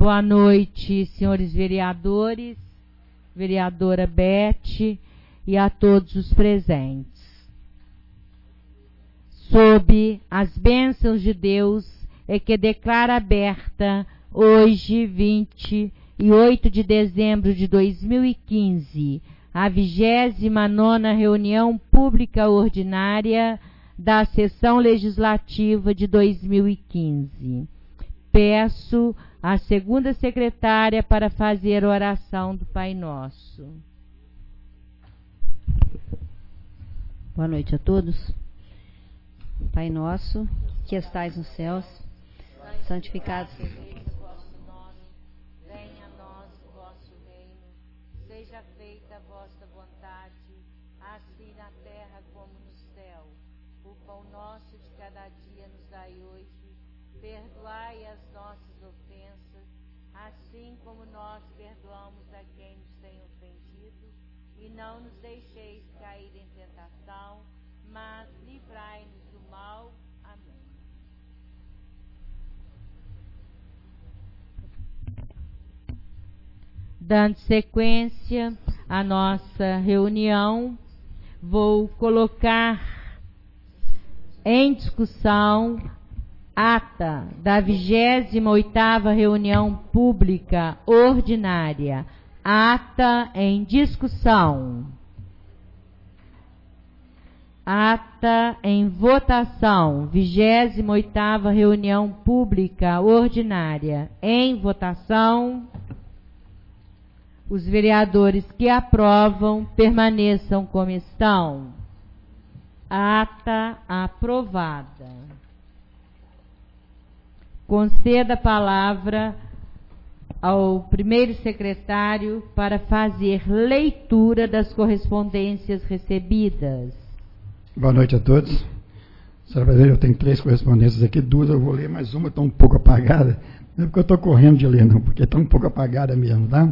Boa noite, senhores vereadores, vereadora Beth e a todos os presentes. Sob as bênçãos de Deus, é que declara aberta, hoje, 28 de dezembro de 2015, a 29ª reunião pública ordinária da sessão legislativa de 2015. Peço à segunda secretária para fazer a oração do Pai Nosso. Boa noite a todos. Pai Nosso, que estais nos céus, santificado seja o vosso nome, venha a nós o vosso reino, seja feita a vossa vontade, assim na terra como no céu. O pão nosso de cada dia nos dai hoje, perdoai as nossas ofensas, assim como nós perdoamos a quem nos tem ofendido, e não nos deixeis cair em tentação, mas livrai-nos do mal. Amém. Dando sequência à nossa reunião, vou colocar em discussão ata da 28ª reunião pública ordinária. Ata em discussão. Ata em votação. 28ª reunião pública ordinária. Em votação. Os vereadores que aprovam permaneçam como estão. Ata aprovada. Conceda a palavra ao primeiro secretário para fazer leitura das correspondências recebidas. Boa noite a todos. Senhora presidente, eu tenho 3 correspondências aqui, 2 eu vou ler, mas uma está um pouco apagada. Não é porque eu estou correndo de ler, não, porque está um pouco apagada mesmo, tá?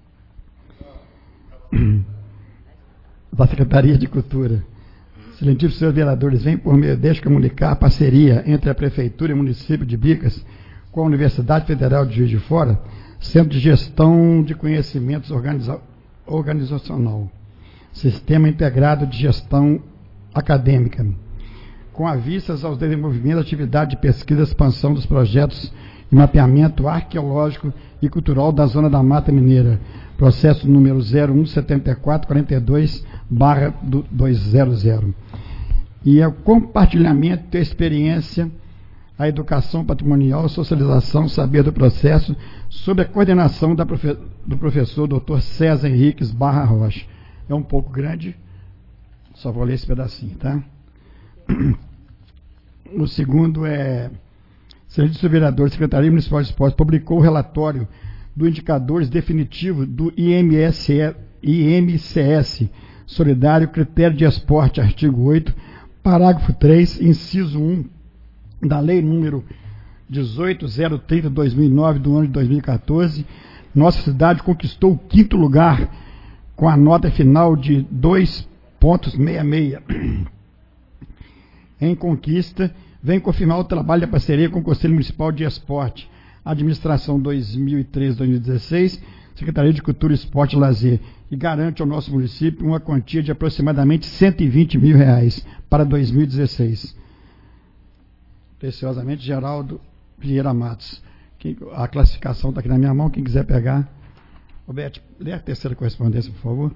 Da Secretaria de Cultura. Excelentíssimos senhores vereadores, vem por meio deste comunicar a parceria entre a Prefeitura e o município de Bicas com a Universidade Federal de Juiz de Fora, Centro de Gestão de Conhecimentos Organizacional, Sistema Integrado de Gestão Acadêmica, com vistas ao desenvolvimento da atividade de pesquisa e expansão dos projetos de mapeamento arqueológico e cultural da Zona da Mata Mineira, processo número 017442/200, e o compartilhamento da experiência, a educação patrimonial, socialização, saber do processo, sob a coordenação do professor Dr. César Henriques Barra Rocha. É um pouco grande, só vou ler esse pedacinho, tá? O segundo é: Serviço Vereador, Secretaria Municipal de Esportes publicou o relatório do indicadores definitivo do IMCS Solidário Critério de Esporte, artigo 8, parágrafo 3, inciso 1, da Lei número 18.030/2009, do ano de 2014. Nossa cidade conquistou o 5º lugar com a nota final de 2,66. Em conquista, vem confirmar o trabalho da parceria com o Conselho Municipal de Esporte, Administração 2013-2016, Secretaria de Cultura, Esporte e Lazer, e garante ao nosso município uma quantia de aproximadamente R$120 mil para 2016. Preciosamente, Geraldo Vieira Matos. A classificação está aqui na minha mão, quem quiser pegar. Roberto, lê a terceira correspondência, por favor.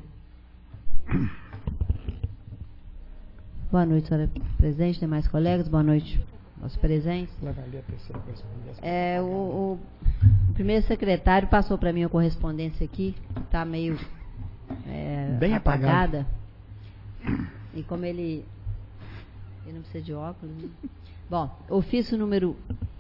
Boa noite, senhora presidente, demais colegas, boa noite aos presentes. Ela vai ler a terceira correspondência. O primeiro secretário passou para mim a correspondência aqui, está meio bem apagada. E como ele não precisa de óculos, né? Bom, ofício número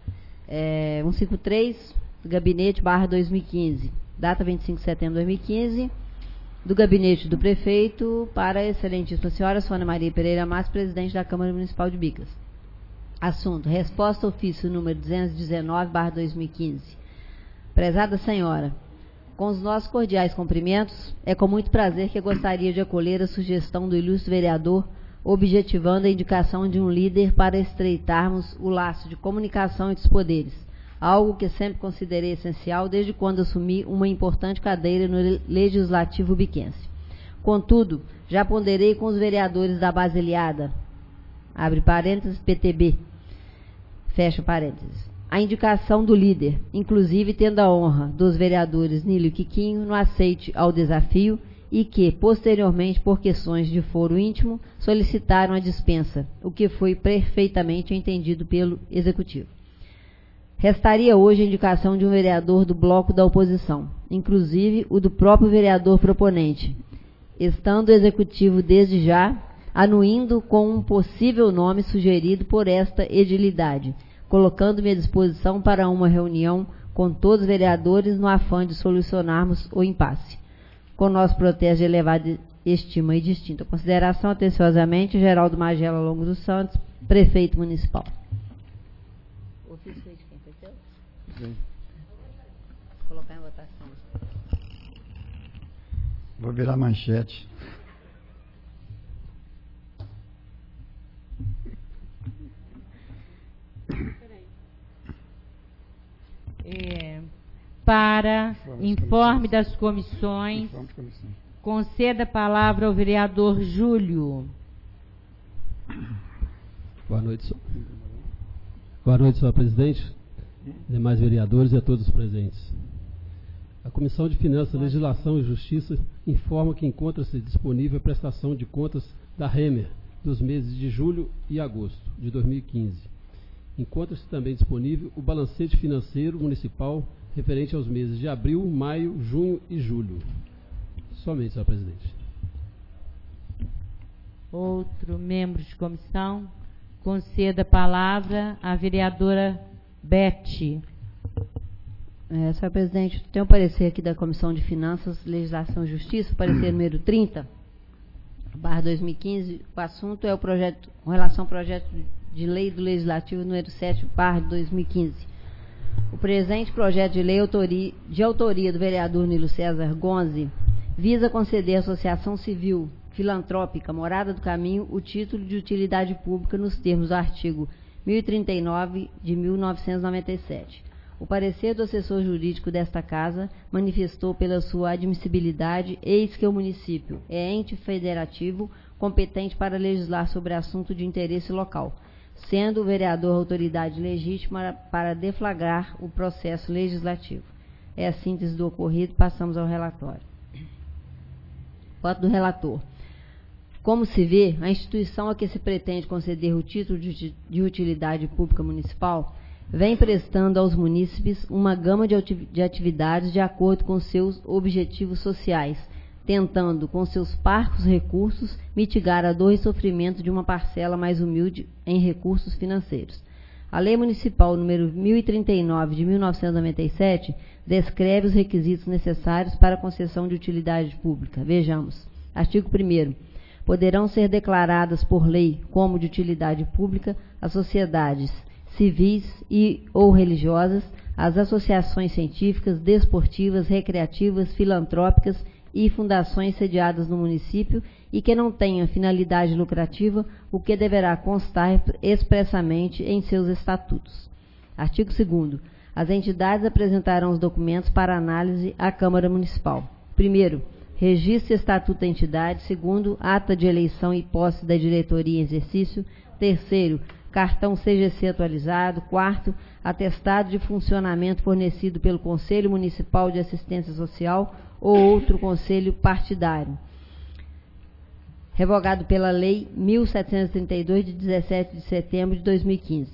153, do gabinete /2015, data 25 de setembro de 2015, do gabinete do prefeito para a excelentíssima senhora Sônia Maria Pereira Matos, presidente da Câmara Municipal de Bicas. Assunto: resposta ao ofício número 219/2015. Prezada senhora, com os nossos cordiais cumprimentos, é com muito prazer que eu gostaria de acolher a sugestão do ilustre vereador, objetivando a indicação de um líder para estreitarmos o laço de comunicação entre os poderes, algo que sempre considerei essencial desde quando assumi uma importante cadeira no Legislativo biquense. Contudo, já ponderei com os vereadores da Basileada, abre parênteses, PTB, fecha parênteses, a indicação do líder, inclusive tendo a honra dos vereadores Nílio e Quiquinho no aceite ao desafio e que, posteriormente, por questões de foro íntimo, solicitaram a dispensa, o que foi perfeitamente entendido pelo Executivo. Restaria hoje a indicação de um vereador do bloco da oposição, inclusive o do próprio vereador proponente, estando o Executivo desde já anuindo com um possível nome sugerido por esta edilidade, colocando-me à disposição para uma reunião com todos os vereadores no afã de solucionarmos o impasse. Com nosso protesto de elevada estima e distinta consideração, atenciosamente, Geraldo Magela Longo dos Santos, prefeito municipal. O ofício foi de quem? Foi teu? Sim. Vou colocar em votação. Vou virar manchete. Para informe das comissões, conceda a palavra ao vereador Júlio. Boa noite, senhora presidente, demais vereadores e a todos os presentes. A Comissão de Finanças, Legislação e Justiça informa que encontra-se disponível a prestação de contas da Remer dos meses de julho e agosto de 2015. Encontra-se também disponível o balancete financeiro municipal referente aos meses de abril, maio, junho e julho. Somente, senhora presidente. Outro membro de comissão, conceda a palavra à vereadora Beth. Senhora presidente, tem um parecer aqui da Comissão de Finanças, Legislação e Justiça, parecer número 30/2015. O assunto é o projeto, com relação ao projeto de lei do Legislativo número 7/2015. O presente projeto de lei de autoria do vereador Nilo César Gonzi visa conceder à Associação Civil Filantrópica Morada do Caminho o título de utilidade pública nos termos do artigo 1039 de 1997. O parecer do assessor jurídico desta Casa manifestou pela sua admissibilidade, eis que o município é ente federativo competente para legislar sobre assunto de interesse local, sendo o vereador autoridade legítima para deflagrar o processo legislativo. É a síntese do ocorrido, passamos ao relatório. Voto do relator. Como se vê, a instituição a que se pretende conceder o título de utilidade pública municipal vem prestando aos munícipes uma gama de atividades de acordo com seus objetivos sociais, tentando, com seus parcos recursos, mitigar a dor e sofrimento de uma parcela mais humilde em recursos financeiros. A Lei Municipal número 1039 de 1997 descreve os requisitos necessários para a concessão de utilidade pública. Vejamos. Artigo 1º. Poderão ser declaradas por lei como de utilidade pública as sociedades civis e ou religiosas, as associações científicas, desportivas, recreativas, filantrópicas e fundações sediadas no município e que não tenham finalidade lucrativa, o que deverá constar expressamente em seus estatutos. Artigo 2º. As entidades apresentarão os documentos para análise à Câmara Municipal. Primeiro, registro e estatuto da entidade. Segundo, ata de eleição e posse da diretoria em exercício. Terceiro, cartão CGC atualizado. Quarto, atestado de funcionamento fornecido pelo Conselho Municipal de Assistência Social ou outro conselho partidário, revogado pela Lei 1732, de 17 de setembro de 2015.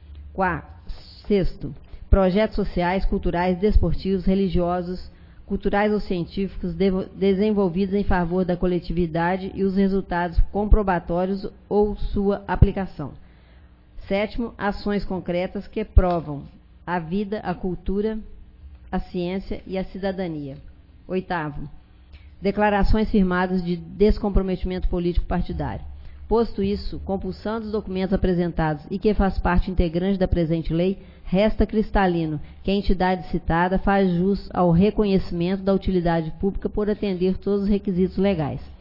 Sexto, projetos sociais, culturais, desportivos, religiosos, culturais ou científicos desenvolvidos em favor da coletividade e os resultados comprobatórios ou sua aplicação. Sétimo, ações concretas que provam a vida, a cultura, a ciência e a cidadania. Oitavo, declarações firmadas de descomprometimento político partidário. Posto isso, compulsando os documentos apresentados e que faz parte integrante da presente lei, resta cristalino que a entidade citada faz jus ao reconhecimento da utilidade pública por atender todos os requisitos legais.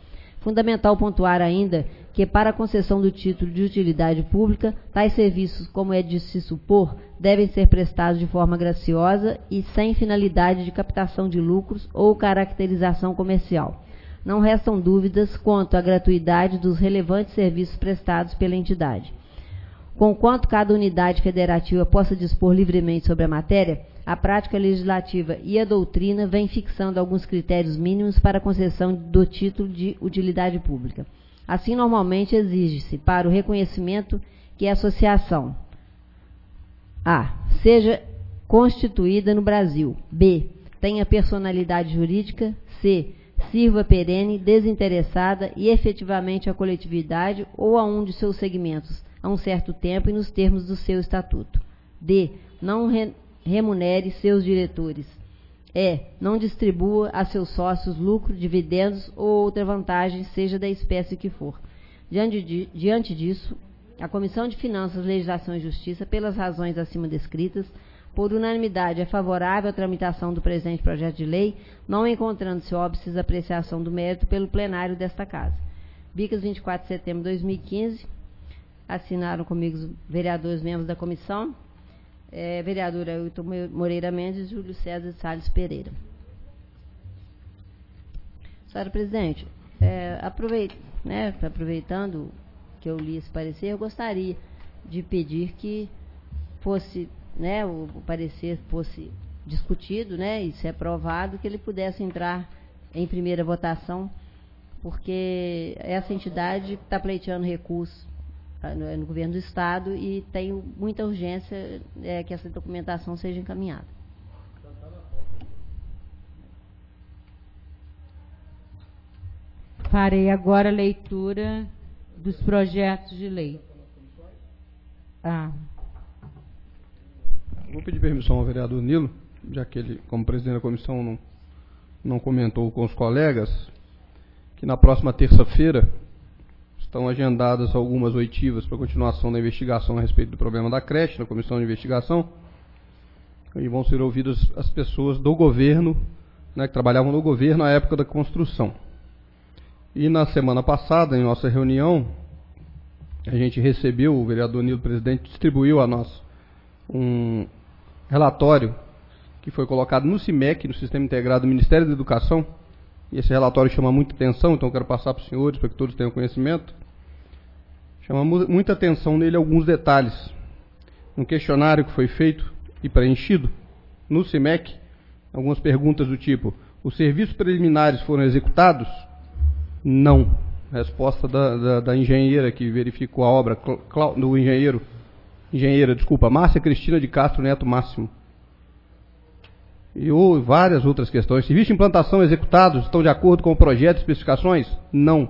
Fundamental pontuar ainda que, para a concessão do título de utilidade pública, tais serviços, como é de se supor, devem ser prestados de forma graciosa e sem finalidade de captação de lucros ou caracterização comercial. Não restam dúvidas quanto à gratuidade dos relevantes serviços prestados pela entidade. Conquanto cada unidade federativa possa dispor livremente sobre a matéria, a prática legislativa e a doutrina vêm fixando alguns critérios mínimos para a concessão do título de utilidade pública. Assim, normalmente exige-se, para o reconhecimento, que a associação a. seja constituída no Brasil, b. tenha personalidade jurídica, c. sirva perene, desinteressada e efetivamente à coletividade ou a um de seus segmentos, a um certo tempo e nos termos do seu estatuto. D. Não remunere seus diretores. E. Não distribua a seus sócios lucro, dividendos ou outra vantagem, seja da espécie que for. Diante disso, a Comissão de Finanças, Legislação e Justiça, pelas razões acima descritas, por unanimidade é favorável à tramitação do presente projeto de lei, não encontrando-se óbices apreciação do mérito pelo plenário desta Casa. Bicas, 24 de setembro de 2015, assinaram comigo os vereadores membros da comissão, vereador Ailton Moreira Mendes e Júlio César Salles Pereira. Senhora Presidente, aproveitando que eu li esse parecer, eu gostaria de pedir que fosse, o parecer fosse discutido, e se aprovado, que ele pudesse entrar em primeira votação, porque essa entidade está pleiteando recurso no governo do Estado e tem muita urgência que essa documentação seja encaminhada. Farei agora a leitura dos projetos de lei. Vou pedir permissão ao vereador Nilo, já que ele, como presidente da comissão, não comentou com os colegas, que na próxima terça-feira estão agendadas algumas oitivas para continuação da investigação a respeito do problema da creche, na comissão de investigação, e vão ser ouvidas as pessoas do governo, que trabalhavam no governo na época da construção. E na semana passada, em nossa reunião, a gente recebeu, o vereador Nilo, presidente, distribuiu a nós um relatório que foi colocado no CIMEC, no Sistema Integrado do Ministério da Educação, e esse relatório chama muita atenção, então eu quero passar para os senhores, para que todos tenham conhecimento. Chama muita atenção nele alguns detalhes. Um questionário que foi feito e preenchido no CIMEC, algumas perguntas do tipo: os serviços preliminares foram executados? Não. Resposta da engenheira que verificou a obra, do engenheira, Márcia Cristina de Castro Neto Máximo. E várias outras questões. Serviços de implantação executados estão de acordo com o projeto e especificações? Não.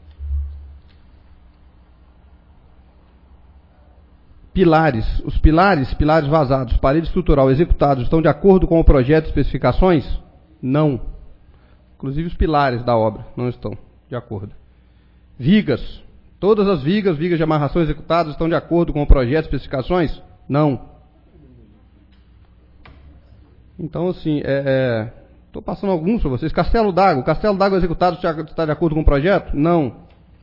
Pilares. Os pilares vazados, parede estrutural executados estão de acordo com o projeto e especificações? Não. Inclusive os pilares da obra não estão de acordo. Vigas. Todas as vigas de amarração executadas estão de acordo com o projeto e especificações? Não. Então, assim, estou passando alguns para vocês. Castelo d'água executado está de acordo com o projeto? Não.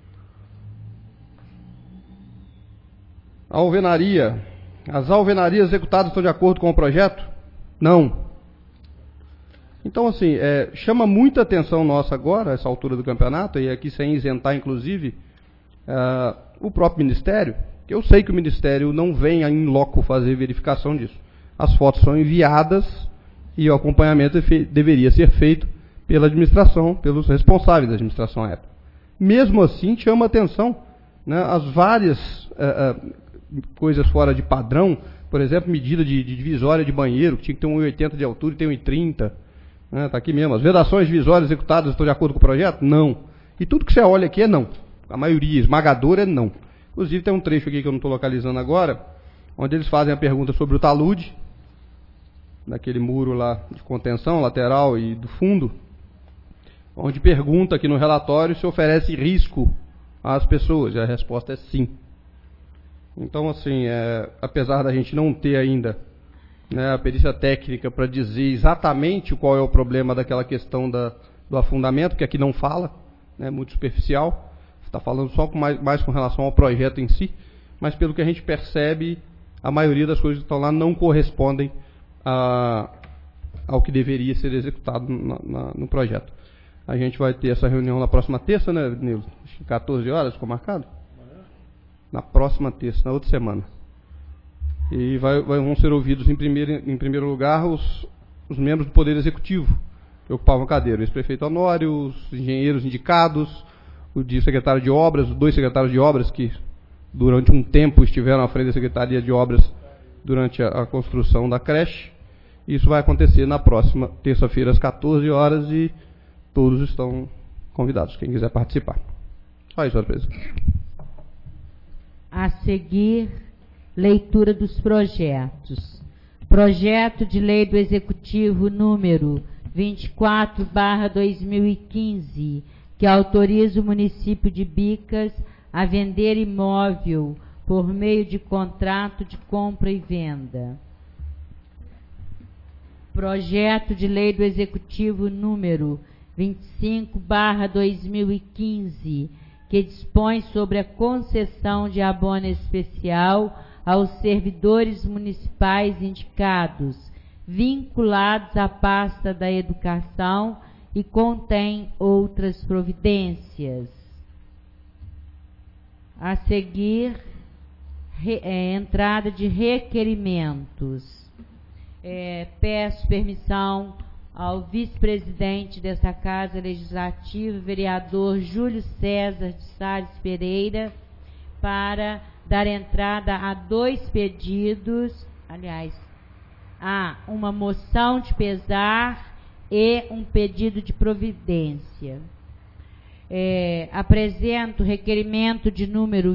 Alvenaria. As alvenarias executadas estão de acordo com o projeto? Não. Então, assim, chama muita atenção nossa agora, essa altura do campeonato, e aqui sem isentar, inclusive, o próprio Ministério, que eu sei que o Ministério não vem em loco fazer verificação disso. As fotos são enviadas e o acompanhamento deveria ser feito pela administração, pelos responsáveis da administração à época. Mesmo assim, chama atenção, as várias coisas fora de padrão, por exemplo, medida de divisória de banheiro, que tinha que ter 1,80 de altura e tem 1,30. Está aqui mesmo. As vedações divisórias executadas estão de acordo com o projeto? Não. E tudo que você olha aqui é não. A maioria esmagadora é não. Inclusive tem um trecho aqui que eu não estou localizando agora, onde eles fazem a pergunta sobre o talude, daquele muro lá de contenção lateral e do fundo, onde pergunta aqui no relatório se oferece risco às pessoas, e a resposta é sim. Então, assim, apesar da gente não ter ainda a perícia técnica para dizer exatamente qual é o problema daquela questão do afundamento, que aqui não fala, né, muito superficial, está falando só mais com relação ao projeto em si, mas pelo que a gente percebe, a maioria das coisas que estão lá não correspondem ao que deveria ser executado no projeto. A gente vai ter essa reunião na próxima terça, né, Nilo? 14 horas, ficou marcado? Na próxima terça, na outra semana. E vão ser ouvidos em primeiro lugar os membros do Poder Executivo que ocupavam a cadeira. O ex-prefeito Honório, os engenheiros indicados, o secretário de Obras, os 2 secretários de Obras que durante um tempo estiveram à frente da Secretaria de Obras durante a construção da creche. Isso vai acontecer na próxima terça-feira às 14 horas e todos estão convidados, quem quiser participar. Só isso, senhora presidente. A seguir, leitura dos projetos. Projeto de Lei do Executivo número 24/2015, que autoriza o município de Bicas a vender imóvel por meio de contrato de compra e venda. Projeto de Lei do Executivo número 25/2015, que dispõe sobre a concessão de abono especial aos servidores municipais indicados, vinculados à pasta da educação e contém outras providências. A seguir, entrada de requerimentos. Peço permissão ao vice-presidente desta Casa Legislativa, vereador Júlio César de Salles Pereira, para dar entrada a 2 pedidos, aliás, a uma moção de pesar e um pedido de providência. Apresento o requerimento de número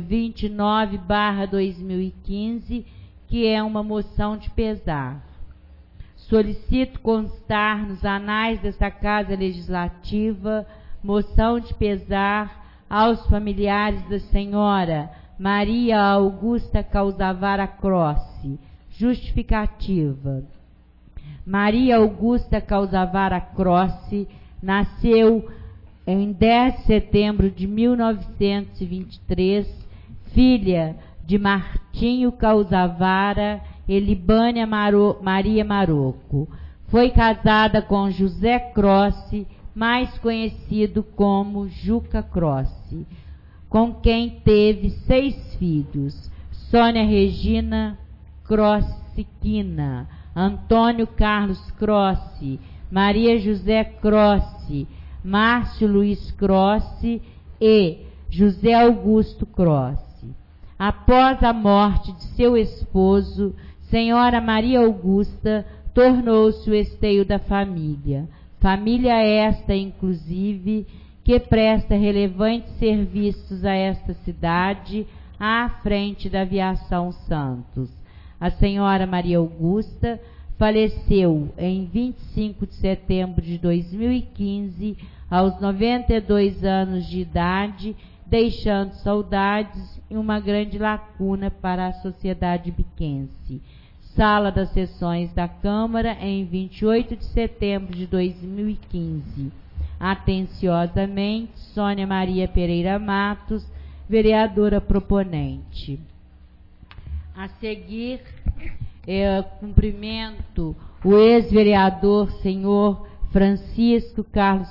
29/2015, que é uma moção de pesar. Solicito constar nos anais desta Casa Legislativa moção de pesar aos familiares da senhora Maria Augusta Causavara Crossi. Justificativa. Maria Augusta Causavara Crossi nasceu em 10 de setembro de 1923, filha de Martinho Causavara e Libânia Maria Maroco. Foi casada com José Crossi, mais conhecido como Juca Crossi, com quem teve 6 filhos: Sônia Regina Crossi-Quina, Antônio Carlos Crossi, Maria José Crossi, Márcio Luiz Crossi e José Augusto Crossi. Após a morte de seu esposo, Senhora Maria Augusta tornou-se o esteio da família. Família esta, inclusive, que presta relevantes serviços a esta cidade à frente da Aviação Santos. A Senhora Maria Augusta faleceu em 25 de setembro de 2015, aos 92 anos de idade, deixando saudades e uma grande lacuna para a sociedade biquense. Sala das Sessões da Câmara, em 28 de setembro de 2015. Atenciosamente, Sônia Maria Pereira Matos, vereadora proponente. A seguir, cumprimento o ex-vereador senhor Francisco Carlos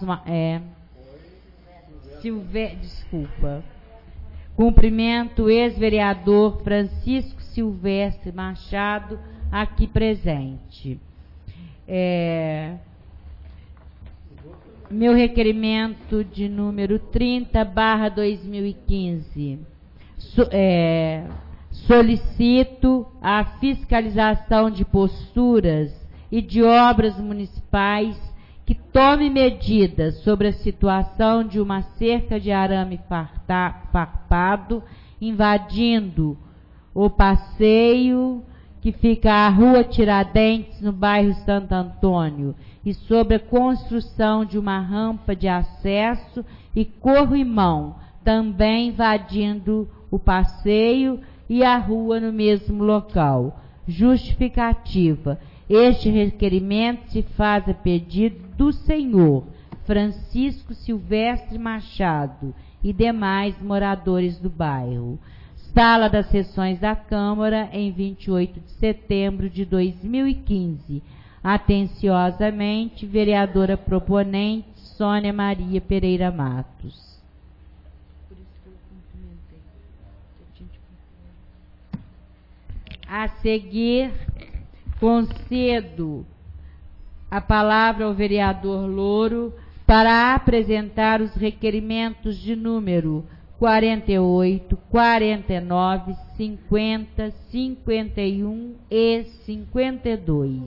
Cumprimento o ex-vereador Francisco Silvestre Machado, aqui presente. Meu requerimento de número 30/2015. Solicito a fiscalização de posturas e de obras municipais que tome medidas sobre a situação de uma cerca de arame farpado invadindo o passeio que fica à Rua Tiradentes, no bairro Santo Antônio, e sobre a construção de uma rampa de acesso e corrimão, também invadindo o passeio e a rua no mesmo local. Justificativa. Este requerimento se faz a pedido do senhor Francisco Silvestre Machado e demais moradores do bairro. Sala das Sessões da Câmara, em 28 de setembro de 2015. Atenciosamente, vereadora proponente Sônia Maria Pereira Matos. A seguir, concedo a palavra ao vereador Louro para apresentar os requerimentos de número 48, 49, 50, 51 e 52.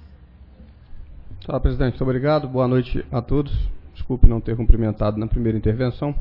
Senhora presidente, muito obrigado. Boa noite a todos. Desculpe não ter cumprimentado na primeira intervenção.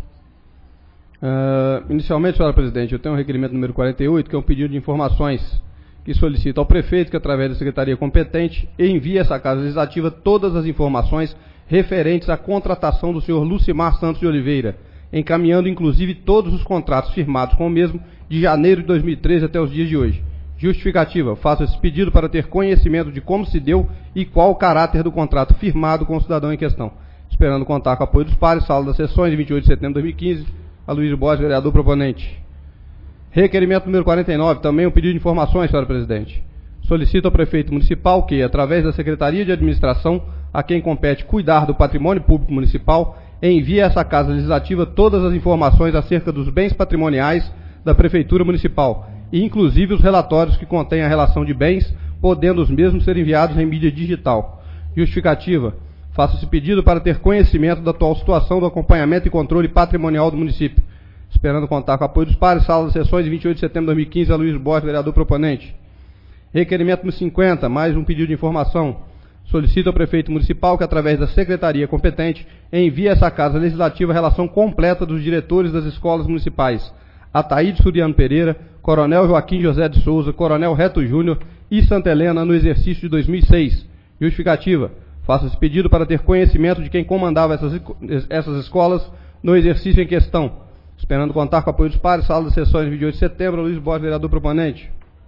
Inicialmente, senhora presidente, eu tenho um requerimento número 48, que é um pedido de informações que solicita ao prefeito que, através da secretaria competente, envie a essa Casa Legislativa todas as informações referentes à contratação do senhor Lucimar Santos de Oliveira, encaminhando inclusive todos os contratos firmados com o mesmo de janeiro de 2013 até os dias de hoje. Justificativa: faço esse pedido para ter conhecimento de como se deu e qual o caráter do contrato firmado com o cidadão em questão. Esperando contar com o apoio dos pares, sala das sessões, de 28 de setembro de 2015, Aloysio Borges, vereador proponente. Requerimento número 49, também um pedido de informações, senhora presidente. Solicito ao prefeito municipal que, através da Secretaria de Administração, a quem compete cuidar do patrimônio público municipal, envie a essa Casa Legislativa todas as informações acerca dos bens patrimoniais da Prefeitura Municipal, e inclusive os relatórios que contêm a relação de bens, podendo os mesmos ser enviados em mídia digital. Justificativa: faço esse pedido para ter conhecimento da atual situação do acompanhamento e controle patrimonial do município. Esperando contar com o apoio dos pares, sala das sessões, de 28 de setembro de 2015, Aloysio Borges, vereador proponente. Requerimento número 50, mais um pedido de informação. Solicito ao prefeito municipal que, através da secretaria competente, envie a essa Casa Legislativa a relação completa dos diretores das escolas municipais: Ataíde Suriano Pereira, Coronel Joaquim José de Souza, Coronel Reto Júnior e Santa Helena, no exercício de 2006. Justificativa: faço esse pedido para ter conhecimento de quem comandava essas escolas no exercício em questão. Esperando contar com o apoio dos pares, sala das sessões, de 28 de setembro, Aloysio Borges, vereador proponente.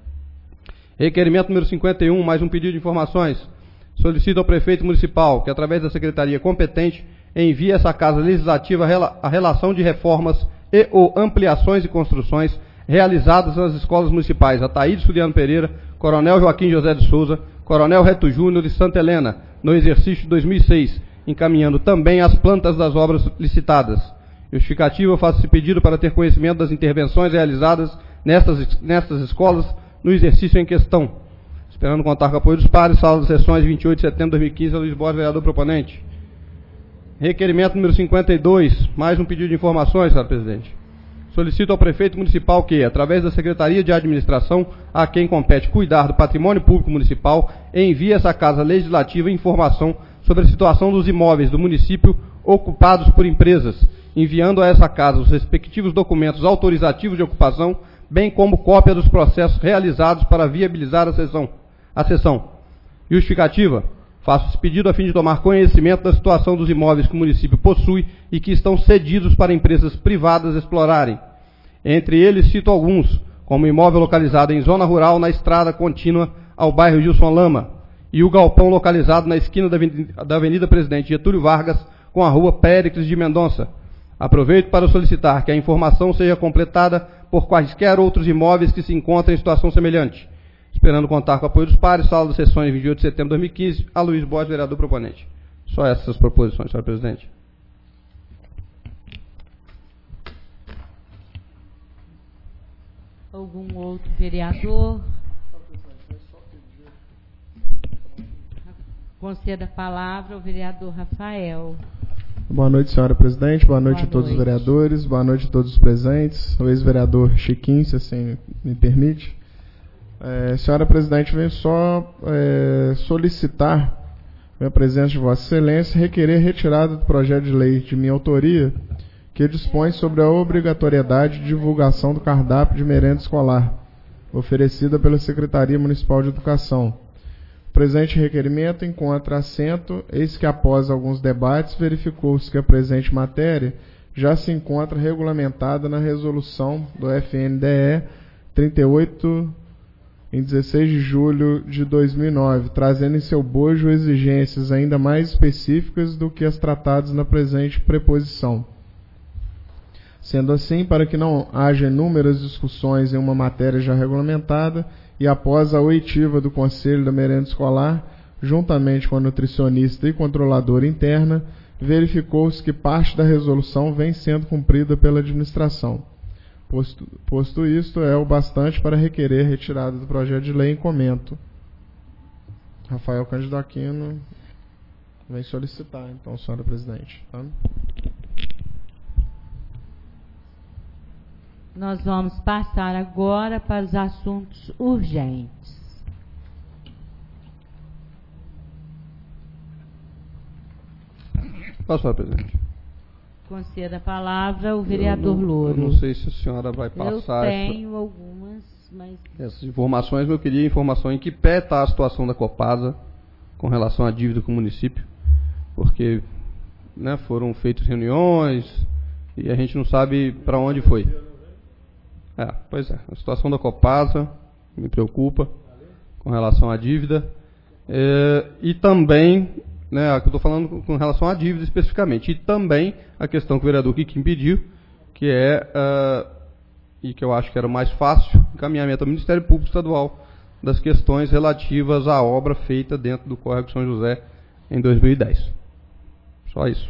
Requerimento número 51, mais um pedido de informações. Solicito ao prefeito municipal que, através da secretaria competente, envie a essa Casa Legislativa a relação de reformas e ou ampliações e construções realizadas nas escolas municipais Ataíde Suriano Pereira, Coronel Joaquim José de Souza, Coronel Reto Júnior e Santa Helena, no exercício de 2006, encaminhando também as plantas das obras licitadas. Justificativa: eu faço esse pedido para ter conhecimento das intervenções realizadas nestas escolas no exercício em questão. Esperando contar com o apoio dos pares, sala das sessões, de 28 de setembro de 2015, Aloysio Borges, vereador proponente. Requerimento número 52, mais um pedido de informações, senhora presidente. Solicito ao prefeito municipal que, através da Secretaria de Administração, a quem compete cuidar do patrimônio público municipal, envie a essa Casa Legislativa informação sobre a situação dos imóveis do município ocupados por empresas, enviando a essa Casa os respectivos documentos autorizativos de ocupação, bem como cópia dos processos realizados para viabilizar a sessão. Justificativa: faço esse pedido a fim de tomar conhecimento da situação dos imóveis que o município possui e que estão cedidos para empresas privadas explorarem. Entre eles cito alguns, como o imóvel localizado em zona rural na estrada contínua ao bairro Gilson Lama, e o galpão localizado na esquina da Avenida Presidente Getúlio Vargas com a rua Péricles de Mendonça. Aproveito para solicitar que a informação seja completada por quaisquer outros imóveis que se encontrem em situação semelhante. Esperando contar com o apoio dos pares, sala das sessões, 28 de setembro de 2015, Aloysio Borges, vereador proponente. Só essas proposições, senhora presidente. Algum outro vereador? Conceda a palavra ao vereador Rafael. Boa noite, senhora presidente. Boa noite a todos os vereadores. Boa noite a todos os presentes. O ex-vereador Chiquinho, se assim me permite. Senhora presidente, venho só solicitar a presença de Vossa Excelência, requerer retirada do projeto de lei de minha autoria, que dispõe sobre a obrigatoriedade de divulgação do cardápio de merenda escolar, oferecida pela Secretaria Municipal de Educação. O presente requerimento encontra assento, eis que após alguns debates verificou-se que a presente matéria já se encontra regulamentada na resolução do FNDE em 16 de julho de 2009, trazendo em seu bojo exigências ainda mais específicas do que as tratadas na presente preposição. Sendo assim, para que não haja inúmeras discussões em uma matéria já regulamentada, e após a oitiva do Conselho da Merenda Escolar, juntamente com a nutricionista e controladora interna, verificou-se que parte da resolução vem sendo cumprida pela administração. Posto isto, é o bastante para requerer retirada do projeto de lei em comento. Rafael Cândido Aquino vem solicitar, então, senhora presidente. Tá? Nós vamos passar agora para os assuntos urgentes. Posso falar, presidente? Conceda a palavra ao vereador Louro. Eu não sei se a senhora vai passar. Eu tenho algumas, mas... essas informações, eu queria informação em que pé está a situação da Copasa com relação à dívida com o município, porque, né, foram feitas reuniões e a gente não sabe para onde foi. Pois é, a situação da Copasa me preocupa com relação à dívida, e também, né, que eu estou falando com relação à dívida especificamente, e também a questão que o vereador Kikin pediu, que e que eu acho que era mais fácil, encaminhamento ao Ministério Público Estadual das questões relativas à obra feita dentro do Córrego São José em 2010. Só isso.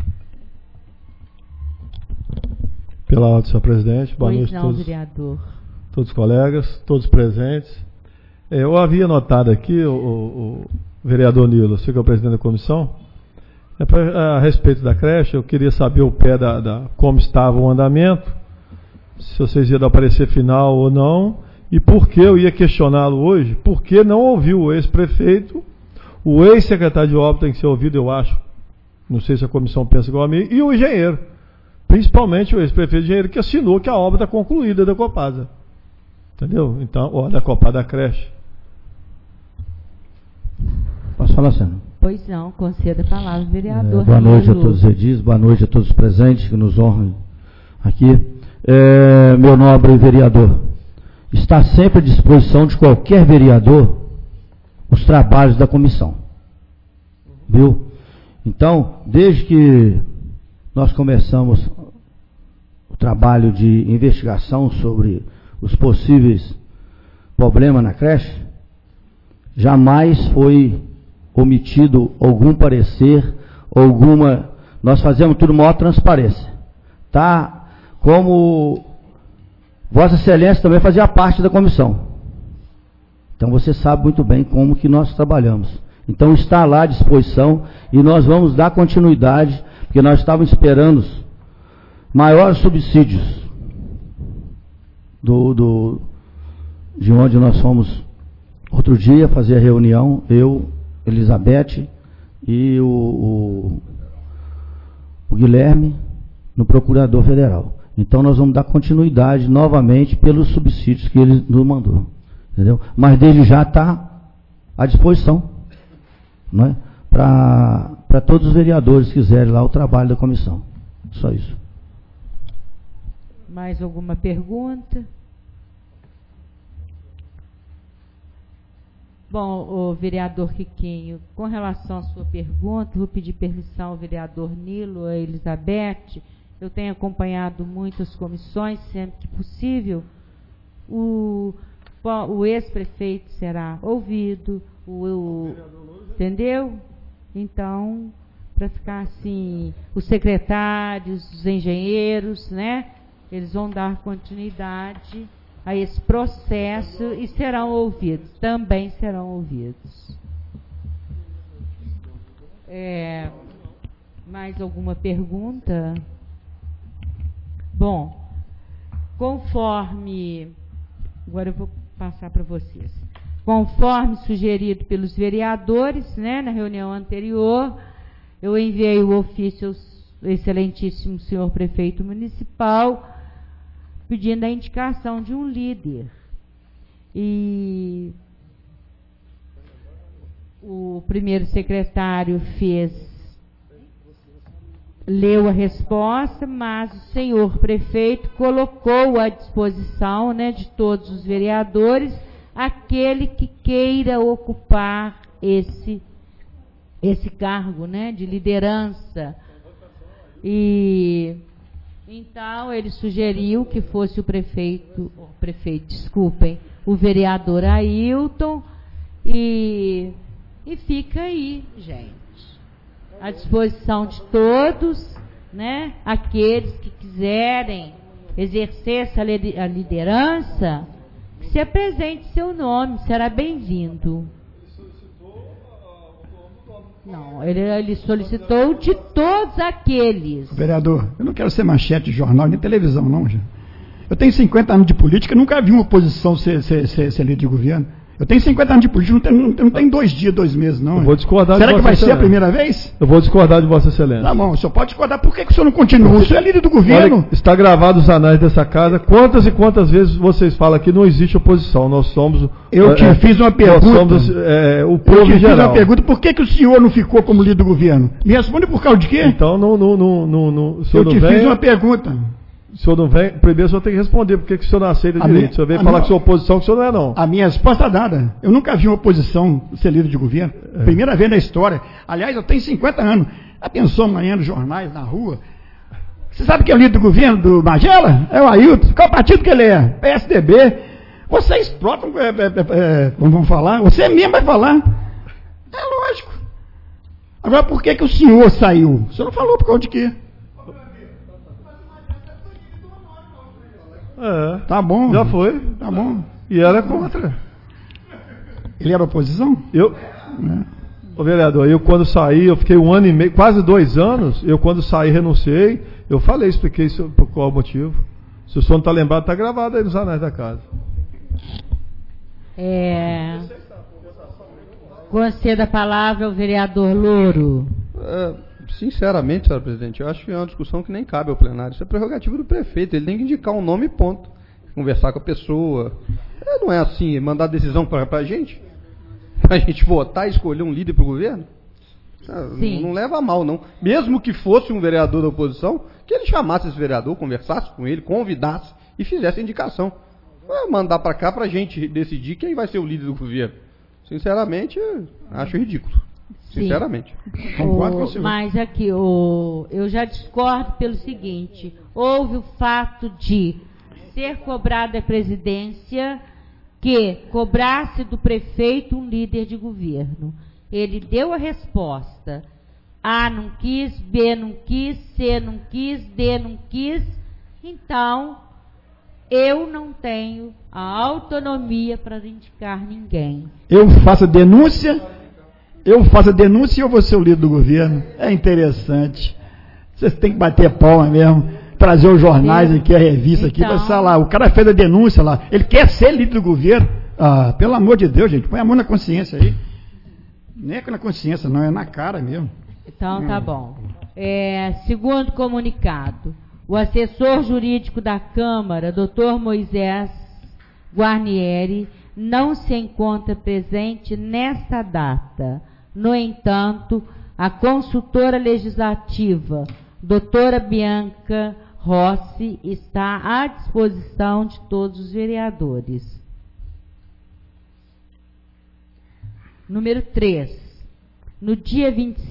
Pela ordem, senhor presidente. Boa noite a todos os colegas, todos presentes. Eu havia notado aqui, o vereador Nilo, você que é o presidente da comissão, a respeito da creche, eu queria saber o pé como estava o andamento, se vocês iam dar parecer final ou não, e por que eu ia questioná-lo hoje, por que não ouviu o ex-prefeito, o ex-secretário de obra tem que ser ouvido, eu acho, não sei se a comissão pensa igual a mim, e o engenheiro. Principalmente o ex-prefeito de engenheiro que assinou que a obra está concluída da Copasa. Entendeu? Então, da Copasa da creche. Posso falar, senhor? Pois não, conceda a palavra, vereador. Boa noite a todos os edis, boa noite a todos os presentes que nos honram aqui. Meu nobre vereador, está sempre à disposição de qualquer vereador os trabalhos da comissão. Viu? Então, desde que nós começamos o trabalho de investigação sobre os possíveis problemas na creche, jamais foi omitido algum parecer, nós fazemos tudo com maior transparência. Tá? Como Vossa Excelência também fazia parte da comissão. Então você sabe muito bem como que nós trabalhamos. Então está lá à disposição e nós vamos dar continuidade, porque nós estávamos esperando maiores subsídios de onde nós fomos outro dia fazer a reunião, eu, Elizabeth e o Guilherme, no Procurador Federal. Então nós vamos dar continuidade novamente pelos subsídios que ele nos mandou. Entendeu? Mas desde já está à disposição, não é? Para todos os vereadores que quiserem lá o trabalho da comissão. Só isso. Mais alguma pergunta? Bom, o vereador Quiquinho, com relação à sua pergunta, vou pedir permissão ao vereador Nilo, a Elizabeth. Eu tenho acompanhado muitas comissões, sempre que possível. O ex-prefeito será ouvido, entendeu? Então, para ficar assim, os secretários, os engenheiros, né? Eles vão dar continuidade a esse processo e serão ouvidos, também serão ouvidos. Mais alguma pergunta? Bom, conforme... Agora eu vou passar para vocês. Conforme sugerido pelos vereadores, né, na reunião anterior, eu enviei o ofício ao excelentíssimo senhor prefeito municipal, pedindo a indicação de um líder. E o primeiro secretário leu a resposta, mas o senhor prefeito colocou à disposição, né, de todos os vereadores aquele aquele que queira ocupar esse cargo, né, de liderança. E então ele sugeriu que fosse o vereador Ailton, e fica aí, gente, à disposição de todos, né, aqueles que quiserem exercer essa liderança, que se apresente seu nome, será bem-vindo. Não, ele solicitou de todos aqueles. Vereador, eu não quero ser manchete de jornal nem televisão, não, gente. Eu tenho 50 anos de política, nunca vi uma oposição ser líder de governo. Eu tenho 50 anos de política, não tem 2 dias, 2 meses, não. Eu vou discordar. Será que vai ser a primeira vez? Eu vou discordar de Vossa Excelência. Tá bom, o senhor pode discordar. Por que o senhor não continua? O senhor é líder do governo. Olha, está gravado os anais dessa casa. Quantas e quantas vezes vocês falam que não existe oposição? Nós somos... Eu te fiz uma pergunta. Nós somos o povo em geral. Eu te fiz uma pergunta. Por que o senhor não ficou como líder do governo? Me responde por causa de quê? Então, eu te fiz uma pergunta. O senhor não vem, primeiro o senhor tem que responder por que o senhor não aceita direito. O senhor vem falar que o senhor é oposição, que o senhor não é, não. A minha resposta é dada. Eu nunca vi uma oposição ser líder de governo. Primeira vez na história. Aliás, eu tenho 50 anos. Já pensou amanhã nos jornais, na rua? Você sabe quem é o líder do governo do Magela? É o Ailton. Qual partido que ele é? PSDB. Vocês próprios vão falar. Você mesmo vai falar. É lógico. Agora, por que o senhor saiu? O senhor não falou por causa de quê? Tá bom. Já foi. Tá bom. E era contra. Ele era oposição? Ô vereador, eu quando saí, eu fiquei 1 ano e meio, quase 2 anos, eu quando saí, renunciei, eu falei, expliquei por qual motivo. Se o senhor não está lembrado, está gravado aí nos anais da casa. Conceda a palavra ao vereador Louro. Sinceramente, senhora presidente, eu acho que é uma discussão que nem cabe ao plenário. Isso é prerrogativa do prefeito. Ele tem que indicar um nome e ponto. Conversar com a pessoa. Não é assim, mandar decisão para a gente? Para a gente votar e escolher um líder para o governo? Não leva a mal, não. Mesmo que fosse um vereador da oposição, que ele chamasse esse vereador, conversasse com ele, convidasse e fizesse a indicação. Não é mandar para cá para a gente decidir quem vai ser o líder do governo. Sinceramente, acho ridículo. Sinceramente. Concordo com o senhor. Mas aqui, eu já discordo pelo seguinte: houve o fato de ser cobrada a presidência que cobrasse do prefeito um líder de governo. Ele deu a resposta. A não quis, B não quis, C não quis, D não quis. Então, eu não tenho a autonomia para indicar ninguém. Eu faço a denúncia e eu vou ser o líder do governo. É interessante. Vocês têm que bater palma mesmo. Trazer os jornais aqui, a revista aqui, vai estar lá. O cara fez a denúncia lá. Ele quer ser líder do governo. Pelo amor de Deus, gente. Põe a mão na consciência aí. Nem é na consciência, não. É na cara mesmo. Então, tá bom. Segundo comunicado. O assessor jurídico da Câmara, Dr. Moisés Guarnieri, não se encontra presente nesta data. No entanto, a consultora legislativa, doutora Bianca Rossi, está à disposição de todos os vereadores. Número 3. No dia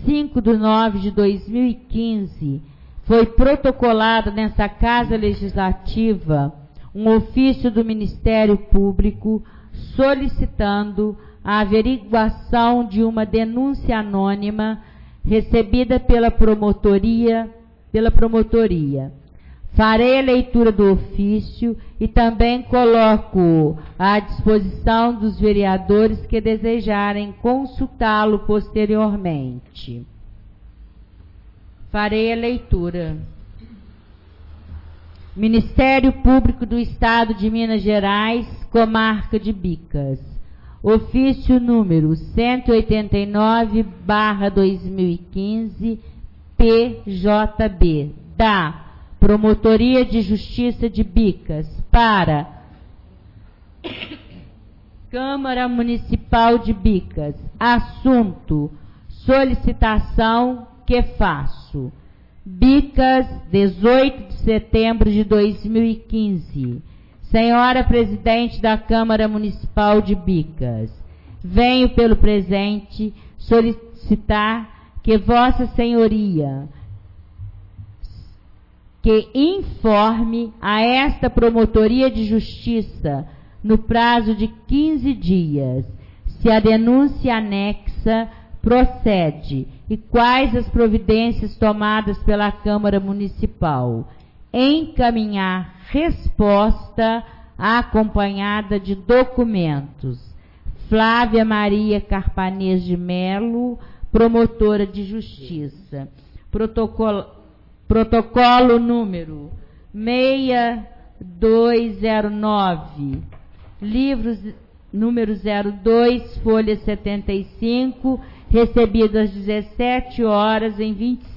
25/9/2015, foi protocolado nesta Casa Legislativa um ofício do Ministério Público solicitando a averiguação de uma denúncia anônima recebida pela promotoria. Farei a leitura do ofício e também coloco à disposição dos vereadores que desejarem consultá-lo posteriormente. Farei a leitura. Ministério Público do Estado de Minas Gerais, Comarca de Bicas. Ofício número 189/2015, PJB, da Promotoria de Justiça de Bicas, para Câmara Municipal de Bicas. Assunto: solicitação que faço. Bicas, 18 de setembro de 2015. Senhora Presidente da Câmara Municipal de Bicas, venho pelo presente solicitar que Vossa Senhoria que informe a esta Promotoria de Justiça, no prazo de 15 dias, se a denúncia anexa procede e quais as providências tomadas pela Câmara Municipal. Encaminhar resposta acompanhada de documentos. Flávia Maria Carpanês de Melo, promotora de Justiça. Protocolo número 6209, livros número 02, folha 75, recebido às 17 horas em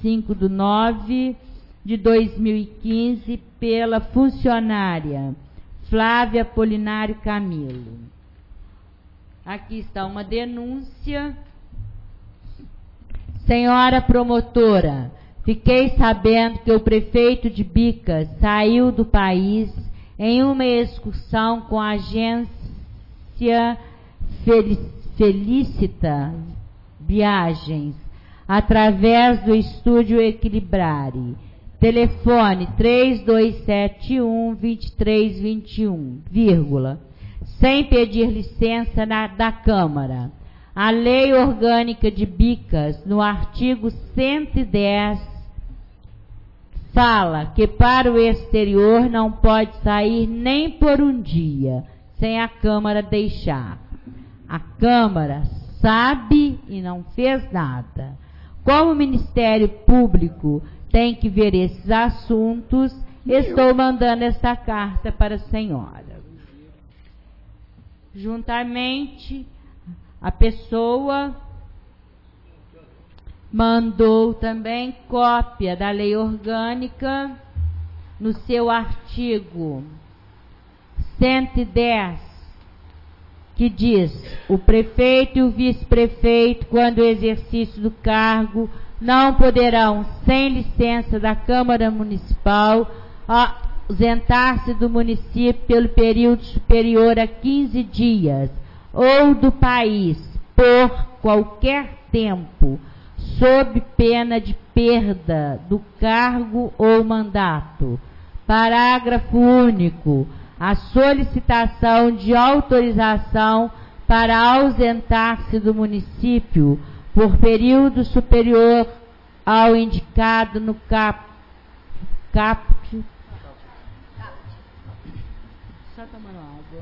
25/9/2015 pela funcionária Flávia Apolinário Camilo. Aqui está uma denúncia. Senhora promotora, fiquei sabendo que o prefeito de Bicas saiu do país em uma excursão com a agência Felicita Viagens, através do estúdio Equilibrare. Telefone 3271-2321, sem pedir licença da Câmara. A Lei Orgânica de Bicas, no artigo 110, fala que para o exterior não pode sair nem por um dia, sem a Câmara deixar. A Câmara sabe e não fez nada. Como o Ministério Público tem que ver esses assuntos, estou mandando esta carta para a senhora. Juntamente, a pessoa mandou também cópia da lei orgânica no seu artigo 110, que diz: o prefeito e o vice-prefeito, quando o exercício do cargo, não poderão, sem licença da Câmara Municipal, ausentar-se do município pelo período superior a 15 dias, ou do país, por qualquer tempo, sob pena de perda do cargo ou mandato. Parágrafo único. A solicitação de autorização para ausentar-se do município por período superior ao indicado no caput. Só tomando água.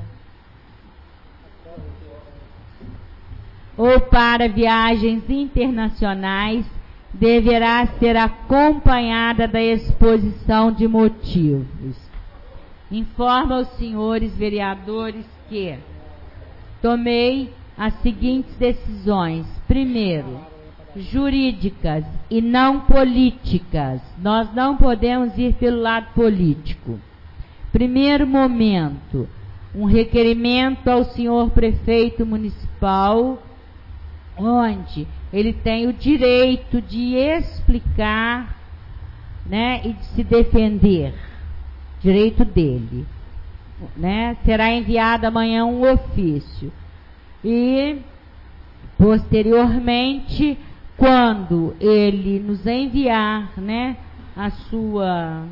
Ou para viagens internacionais, deverá ser acompanhada da exposição de motivos. Informa aos senhores vereadores que tomei as seguintes decisões. Primeiro, jurídicas e não políticas. Nós não podemos ir pelo lado político. Primeiro momento, um requerimento ao senhor prefeito municipal, onde ele tem o direito de explicar, né, e de se defender. Direito dele, né? Será enviado amanhã um ofício. E, posteriormente, quando ele nos enviar, né, a sua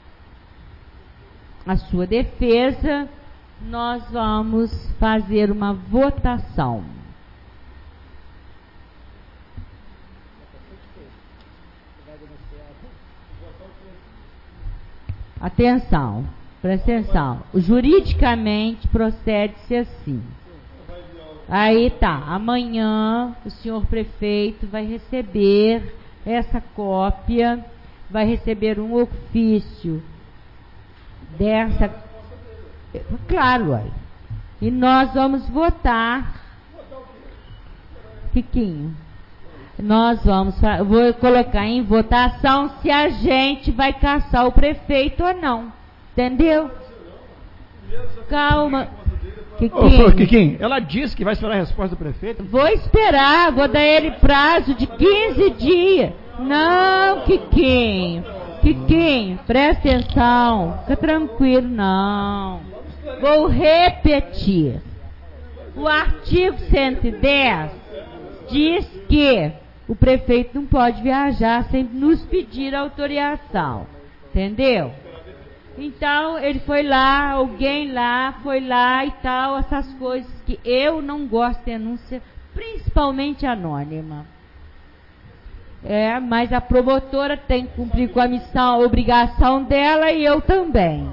defesa, nós vamos fazer uma votação. Atenção, presta atenção. Juridicamente procede-se assim. Aí tá, amanhã o senhor prefeito vai receber essa cópia, vai receber um ofício dessa. Claro, aí. E nós vamos votar. Quiquinho. Nós vou colocar em votação se a gente vai caçar o prefeito ou não. Entendeu? Calma. Quiquinho, ela disse que vai esperar a resposta do prefeito. Vou esperar, vou dar ele prazo de 15 dias. Não, Quiquinho, presta atenção. Fica tranquilo, não. Vou repetir. O artigo 110 diz que o prefeito não pode viajar sem nos pedir autorização. Entendeu? Então, ele foi lá, alguém lá, foi lá e tal, essas coisas que eu não gosto de denúncia, principalmente anônima. Mas a promotora tem que cumprir com a missão, a obrigação dela e eu também.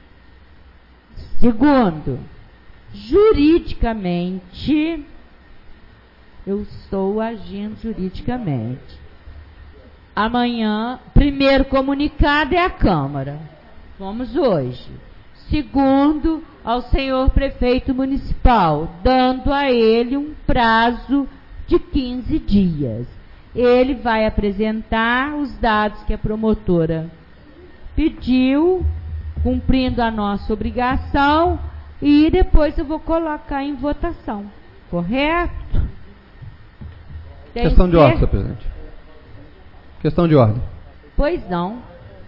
Segundo, juridicamente, eu estou agindo juridicamente. Amanhã, primeiro comunicado é a Câmara. Vamos hoje. Segundo, ao senhor prefeito municipal, dando a ele um prazo de 15 dias. Ele vai apresentar os dados que a promotora pediu, cumprindo a nossa obrigação, e depois eu vou colocar em votação. Correto? Questão de ordem, senhor presidente. Questão de ordem. Pois não.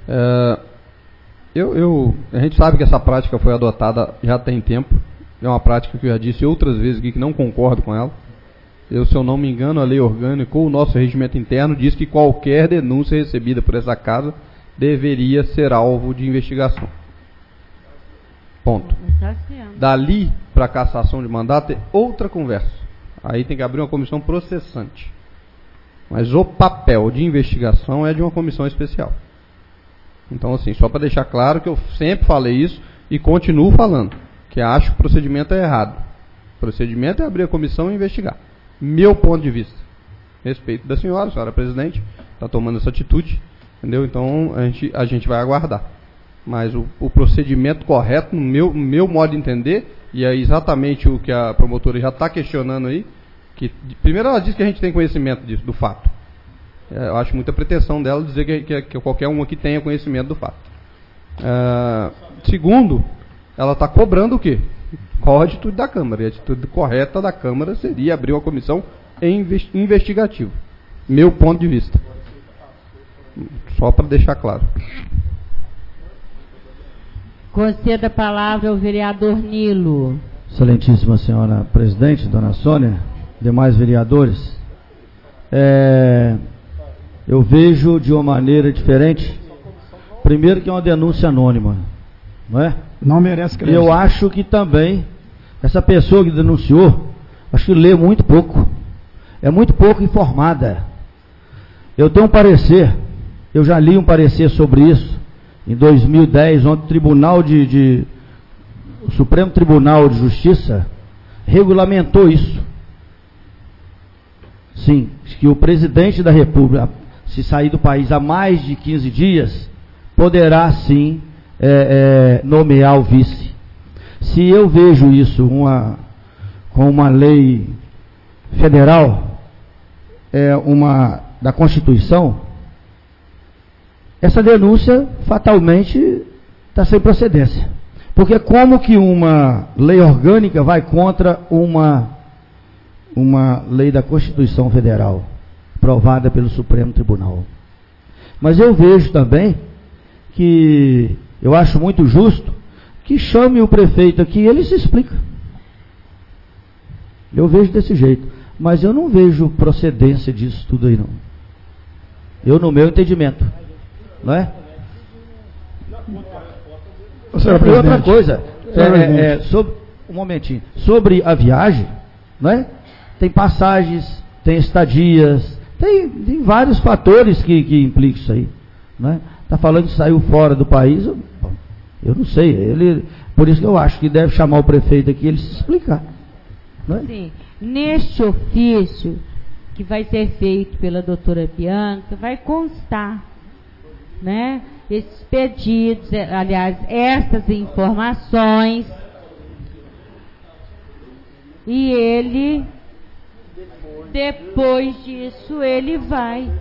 A gente sabe que essa prática foi adotada já tem tempo. É uma prática que eu já disse outras vezes aqui que não concordo com ela. Se eu não me engano, a lei orgânica ou o nosso regimento interno diz que qualquer denúncia recebida por essa casa deveria ser alvo de investigação. Ponto. Dali para cassação de mandato é outra conversa. Aí tem que abrir uma comissão processante. Mas o papel de investigação é de uma comissão especial. Então, assim, só para deixar claro que eu sempre falei isso e continuo falando, que acho que o procedimento é errado. O procedimento é abrir a comissão e investigar. Meu ponto de vista. Respeito da senhora presidente, está tomando essa atitude, entendeu? Então, a gente vai aguardar. Mas o procedimento correto, no meu modo de entender, e é exatamente o que a promotora já está questionando aí, que primeiro ela diz que a gente tem conhecimento disso, do fato. Eu acho muita pretensão dela dizer que qualquer um aqui tenha conhecimento do fato. Segundo, ela está cobrando o quê? Qual a atitude da Câmara? E a atitude correta da Câmara seria abrir uma comissão investigativa. Meu ponto de vista. Só para deixar claro. Conceda a palavra ao vereador Nilo. Excelentíssima senhora presidente, dona Sônia, demais vereadores, eu vejo de uma maneira diferente. Primeiro que é uma denúncia anônima, não é? Não merece crédito. Eu acho que também essa pessoa que denunciou, acho que lê muito pouco, é muito pouco informada. Eu tenho um parecer, eu já li um parecer sobre isso em 2010, onde o Supremo Tribunal de Justiça regulamentou isso. Sim, que o presidente da República, se sair do país há mais de 15 dias, poderá sim nomear o vice. Se eu vejo isso com uma lei federal, da Constituição, essa denúncia fatalmente está sem procedência. Porque como que uma lei orgânica vai contra uma lei da Constituição Federal, aprovada pelo Supremo Tribunal? Mas eu vejo também que eu acho muito justo que chame o prefeito aqui e ele se explica. Eu vejo desse jeito. Mas eu não vejo procedência disso tudo aí, não. Eu, no meu entendimento. Não é? E outra coisa, um momentinho, sobre a viagem, não é? Tem passagens, tem estadias, tem vários fatores que implicam isso aí, não é? Está falando que saiu fora do país, eu não sei, por isso que eu acho que deve chamar o prefeito aqui e ele se explicar, não é? Sim, neste ofício que vai ser feito pela doutora Bianca, vai constar, né, esses pedidos, aliás, essas informações, e ele, depois disso, ele vai.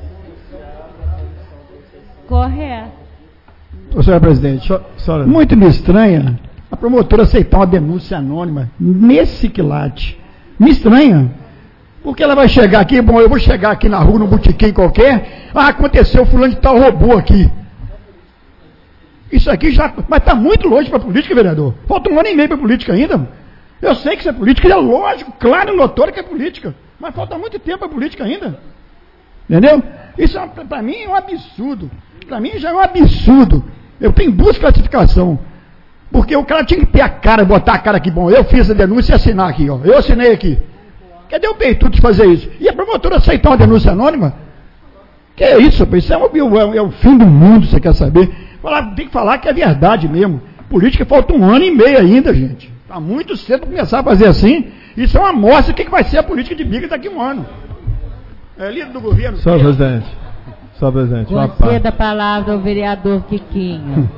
Correto. Senhora presidente, muito me estranha a promotora aceitar uma denúncia anônima nesse quilate. Me estranha. Porque ela vai chegar aqui, eu vou chegar aqui na rua, num botequim qualquer, aconteceu, fulano de tal roubou aqui. Isso aqui já... Mas está muito longe para a política, vereador. Falta 1 ano e meio para a política ainda. Eu sei que isso é política, é lógico, claro e notório que é política. Mas falta muito tempo para a política ainda. Entendeu? Isso, para mim, é um absurdo. Para mim, já é um absurdo. Eu tenho 2 classificações. Porque o cara tinha que ter a cara, botar a cara aqui. Bom, eu fiz a denúncia e assinar aqui, ó. Eu assinei aqui. Cadê o peitudo de fazer isso? E a promotora aceitar uma denúncia anônima? Que é isso, rapaz? Isso é o fim do mundo, você quer saber? Tem que falar que é verdade mesmo. Política falta 1 ano e meio ainda, gente. Está muito cedo para começar a fazer assim. Isso é uma amostra do que vai ser a política de Bica daqui a 1 ano. É líder do governo. Senhor presidente. Senhor presidente. Conceda a palavra ao vereador Quiquinho.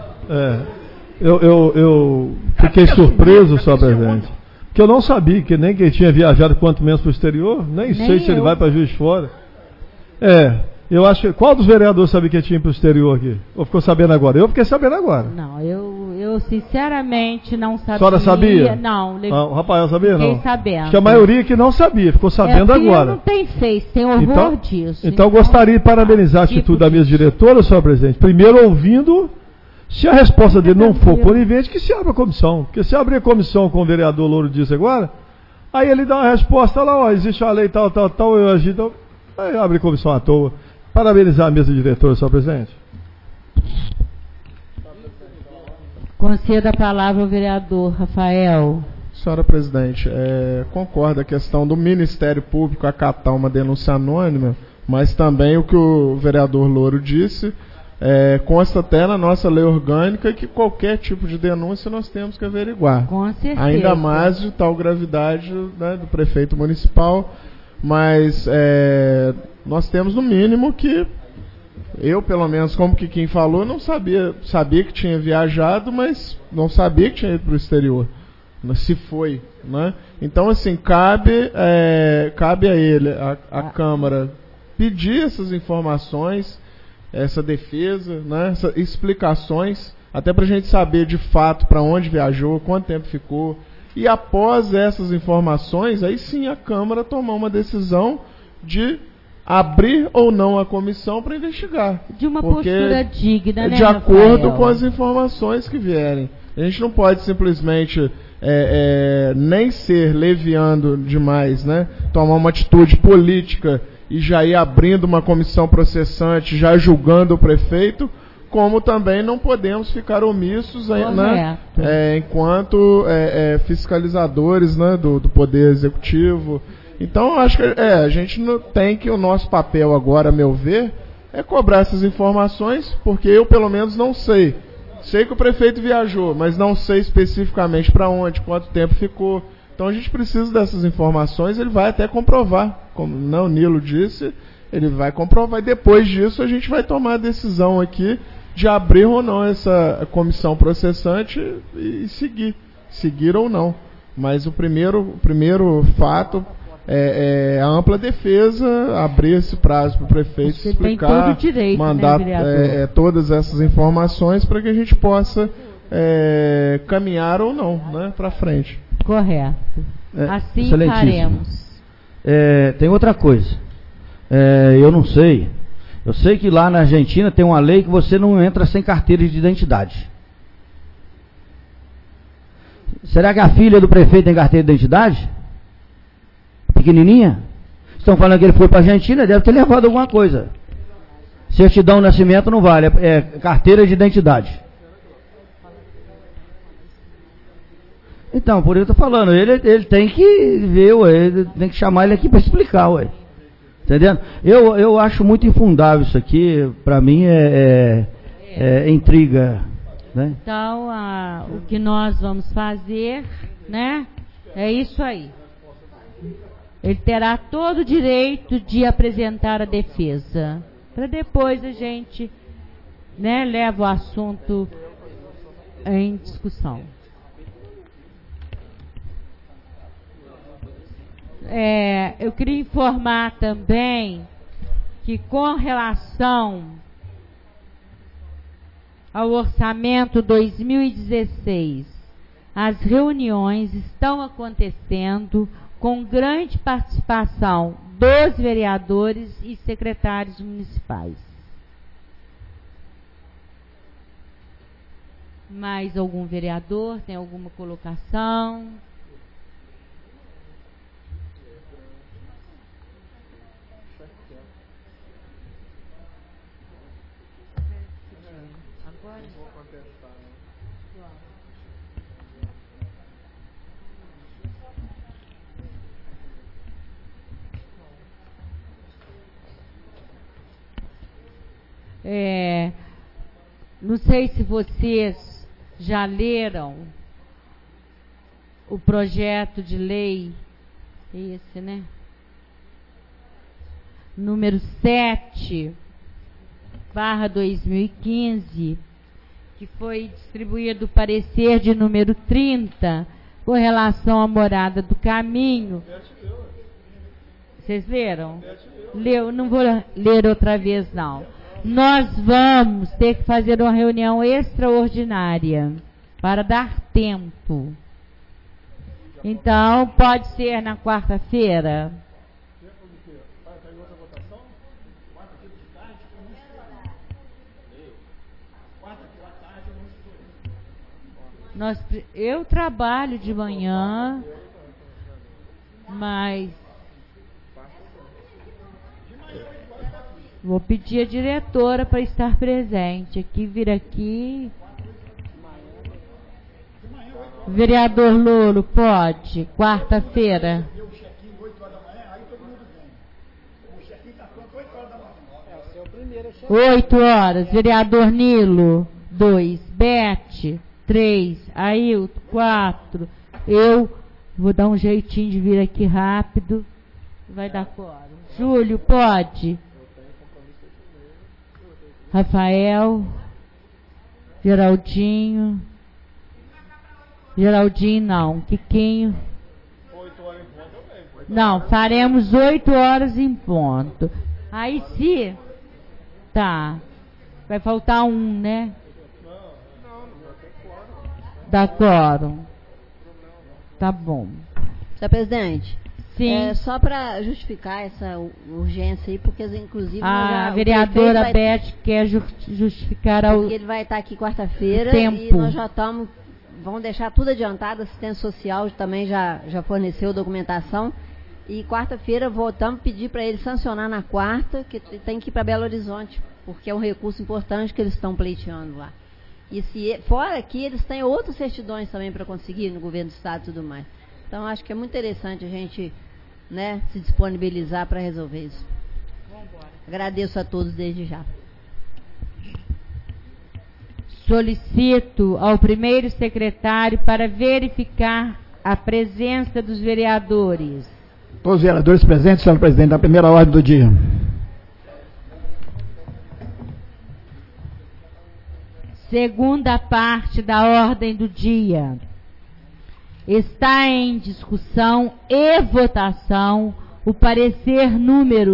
Eu fiquei surpreso, senhor presidente. Porque eu não sabia que nem que ele tinha viajado quanto menos para o exterior. Nem sei se ele vai para Juiz de Fora. Eu acho que... Qual dos vereadores sabia que ele tinha ido para o exterior aqui? Ou ficou sabendo agora? Eu fiquei sabendo agora. Não, eu sinceramente não sabia. A senhora sabia? Não. O Rafael sabia, não? Fiquei sabendo. Acho que a maioria que não sabia, ficou sabendo agora. Não tem feito, tem horror disso. Então gostaria de parabenizar a atitude da minha diretora, senhor presidente. Primeiro ouvindo, se a resposta dele não for conivente, que se abra a comissão. Porque se abrir a comissão, como o vereador Louro disse agora, aí ele dá uma resposta lá, ó, existe uma lei tal, eu agito, aí abre a comissão à toa. Parabenizar a mesa diretora, senhor presidente. Conceda a palavra ao vereador Rafael. Senhora presidente, concordo a questão do Ministério Público acatar uma denúncia anônima, mas também o que o vereador Louro disse, consta até na nossa lei orgânica que qualquer tipo de denúncia nós temos que averiguar. Com certeza. Ainda mais de tal gravidade, né, do prefeito municipal, mas nós temos no mínimo que eu, pelo menos, como que quem falou, não sabia que tinha viajado, mas não sabia que tinha ido para o exterior, se foi, né? Então, assim, cabe a ele, a Câmara, pedir essas informações, essa defesa, né, essas explicações, até para a gente saber de fato para onde viajou, quanto tempo ficou, e após essas informações, aí sim a Câmara tomar uma decisão de abrir ou não a comissão para investigar. De uma postura digna, né, de acordo com as informações que vierem. A gente não pode simplesmente nem ser leviando demais, né? Tomar uma atitude política e já ir abrindo uma comissão processante, já julgando o prefeito, como também não podemos ficar omissos, né, enquanto fiscalizadores, né, do Poder Executivo. Então, acho que a gente não tem que... O nosso papel agora, a meu ver, é cobrar essas informações, porque eu, pelo menos, não sei. Sei que o prefeito viajou, mas não sei especificamente para onde, quanto tempo ficou. Então, a gente precisa dessas informações, ele vai até comprovar. Como o Nilo disse, ele vai comprovar. E depois disso, a gente vai tomar a decisão aqui de abrir ou não essa comissão processante e seguir ou não. Mas o primeiro fato... a ampla defesa, abrir esse prazo para o prefeito explicar, tem todo o direito, mandar todas essas informações para que a gente possa caminhar ou não, né, para frente. Correto. Assim faremos. Tem outra coisa. Eu não sei. Eu sei que lá na Argentina tem uma lei que você não entra sem carteira de identidade. Será que a filha do prefeito tem carteira de identidade? Pequenininha? Estão falando que ele foi para a Argentina, deve ter levado alguma coisa. Certidão de nascimento não vale, é carteira de identidade. Então, por isso eu estou falando, ele tem que ver, ele tem que chamar ele aqui para explicar, ué. Entendendo? Eu acho muito infundável isso aqui, para mim é intriga, né? Então, o que nós vamos fazer, né, é isso aí. Ele terá todo o direito de apresentar a defesa, para depois a gente, né, leva o assunto em discussão. Eu queria informar também que, com relação ao orçamento 2016, as reuniões estão acontecendo com grande participação dos vereadores e secretários municipais. Mais algum vereador tem alguma colocação? Agora? Não vou contestar, não sei se vocês já leram o projeto de lei, esse, né? Número 7/2015, que foi distribuído o parecer de número 30, com relação à morada do caminho. Vocês leram? Leu, não vou ler outra vez, não. Nós vamos ter que fazer uma reunião extraordinária para dar tempo. Então, pode ser na quarta-feira? Eu trabalho de manhã, mas vou pedir a diretora para estar presente aqui, vir aqui. Vereador Lolo, pode? Quarta-feira. 8 horas. Vereador Nilo, 2. Bete, 3. Ailton, 4. Eu vou dar um jeitinho de vir aqui rápido. Vai dar quórum. Júlio, pode? Rafael, Geraldinho não, Quiquinho. Não, faremos 8 horas em ponto. Aí se tá, vai faltar um, né? Dá quórum. Tá bom. Senhor presidente, sim. Só para justificar essa urgência aí, porque inclusive a vereadora Beth quer justificar porque ele vai estar aqui quarta-feira e nós já vamos deixar tudo adiantado. A assistência social também já forneceu documentação e quarta-feira voltamos pedir para ele sancionar na quarta, que tem que ir para Belo Horizonte, porque é um recurso importante que eles estão pleiteando lá. E fora aqui eles têm outras certidões também para conseguir no governo do estado e tudo mais. Então acho que é muito interessante a gente, né, se disponibilizar para resolver isso. Agradeço a todos desde já. Solicito ao primeiro secretário para verificar a presença dos vereadores. Todos os vereadores presentes, senhor presidente, da primeira ordem do dia. Segunda parte da ordem do dia. Está em discussão e votação o parecer número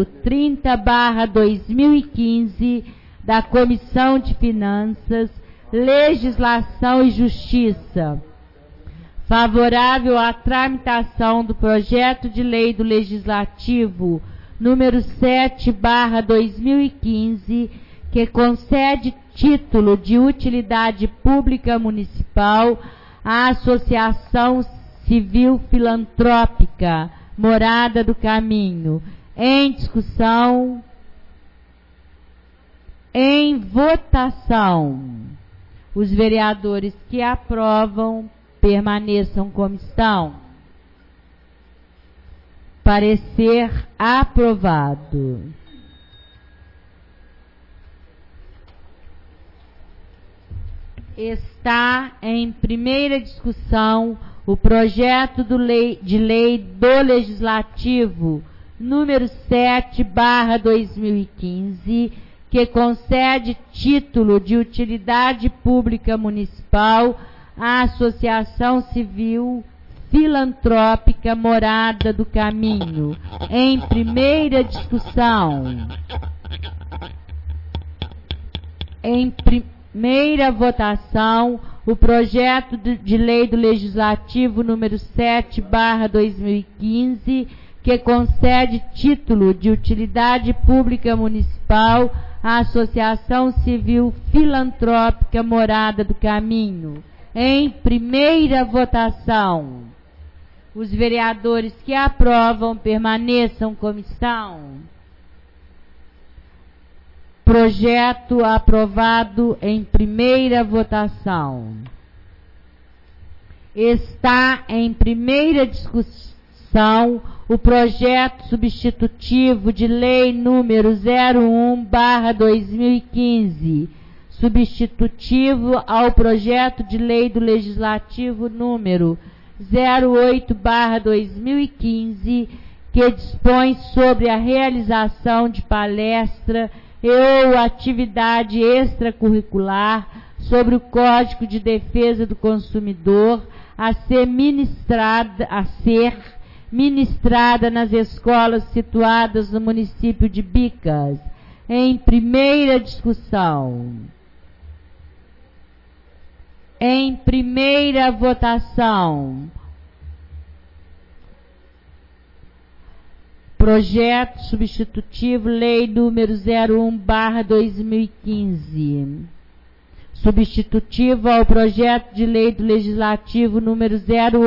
30/2015 da Comissão de Finanças, Legislação e Justiça, favorável à tramitação do projeto de lei do Legislativo número 7/2015, que concede título de utilidade pública municipal à Associação Civil Filantrópica Morada do Caminho. Em discussão, em votação. Os vereadores que aprovam permaneçam como estão. Parecer aprovado. Está em primeira discussão o projeto de lei do Legislativo número 7/2015, que concede título de utilidade pública municipal à Associação Civil Filantrópica Morada do Caminho. Em primeira discussão. Em primeira votação, o projeto de lei do Legislativo número 7/2015, que concede título de utilidade pública municipal a Associação Civil Filantrópica Morada do Caminho. Em primeira votação. Os vereadores que aprovam permaneçam como estão. Projeto aprovado em primeira votação. Está em primeira discussão o projeto substitutivo de lei número 01/2015, substitutivo ao projeto de lei do Legislativo número 08/2015, que dispõe sobre a realização de palestra e ou atividade extracurricular sobre o Código de Defesa do Consumidor a ser ministrada nas escolas situadas no município de Bicas. Em primeira discussão. Em primeira votação. Projeto substitutivo, lei número 01/2015. Substitutivo ao projeto de lei do Legislativo número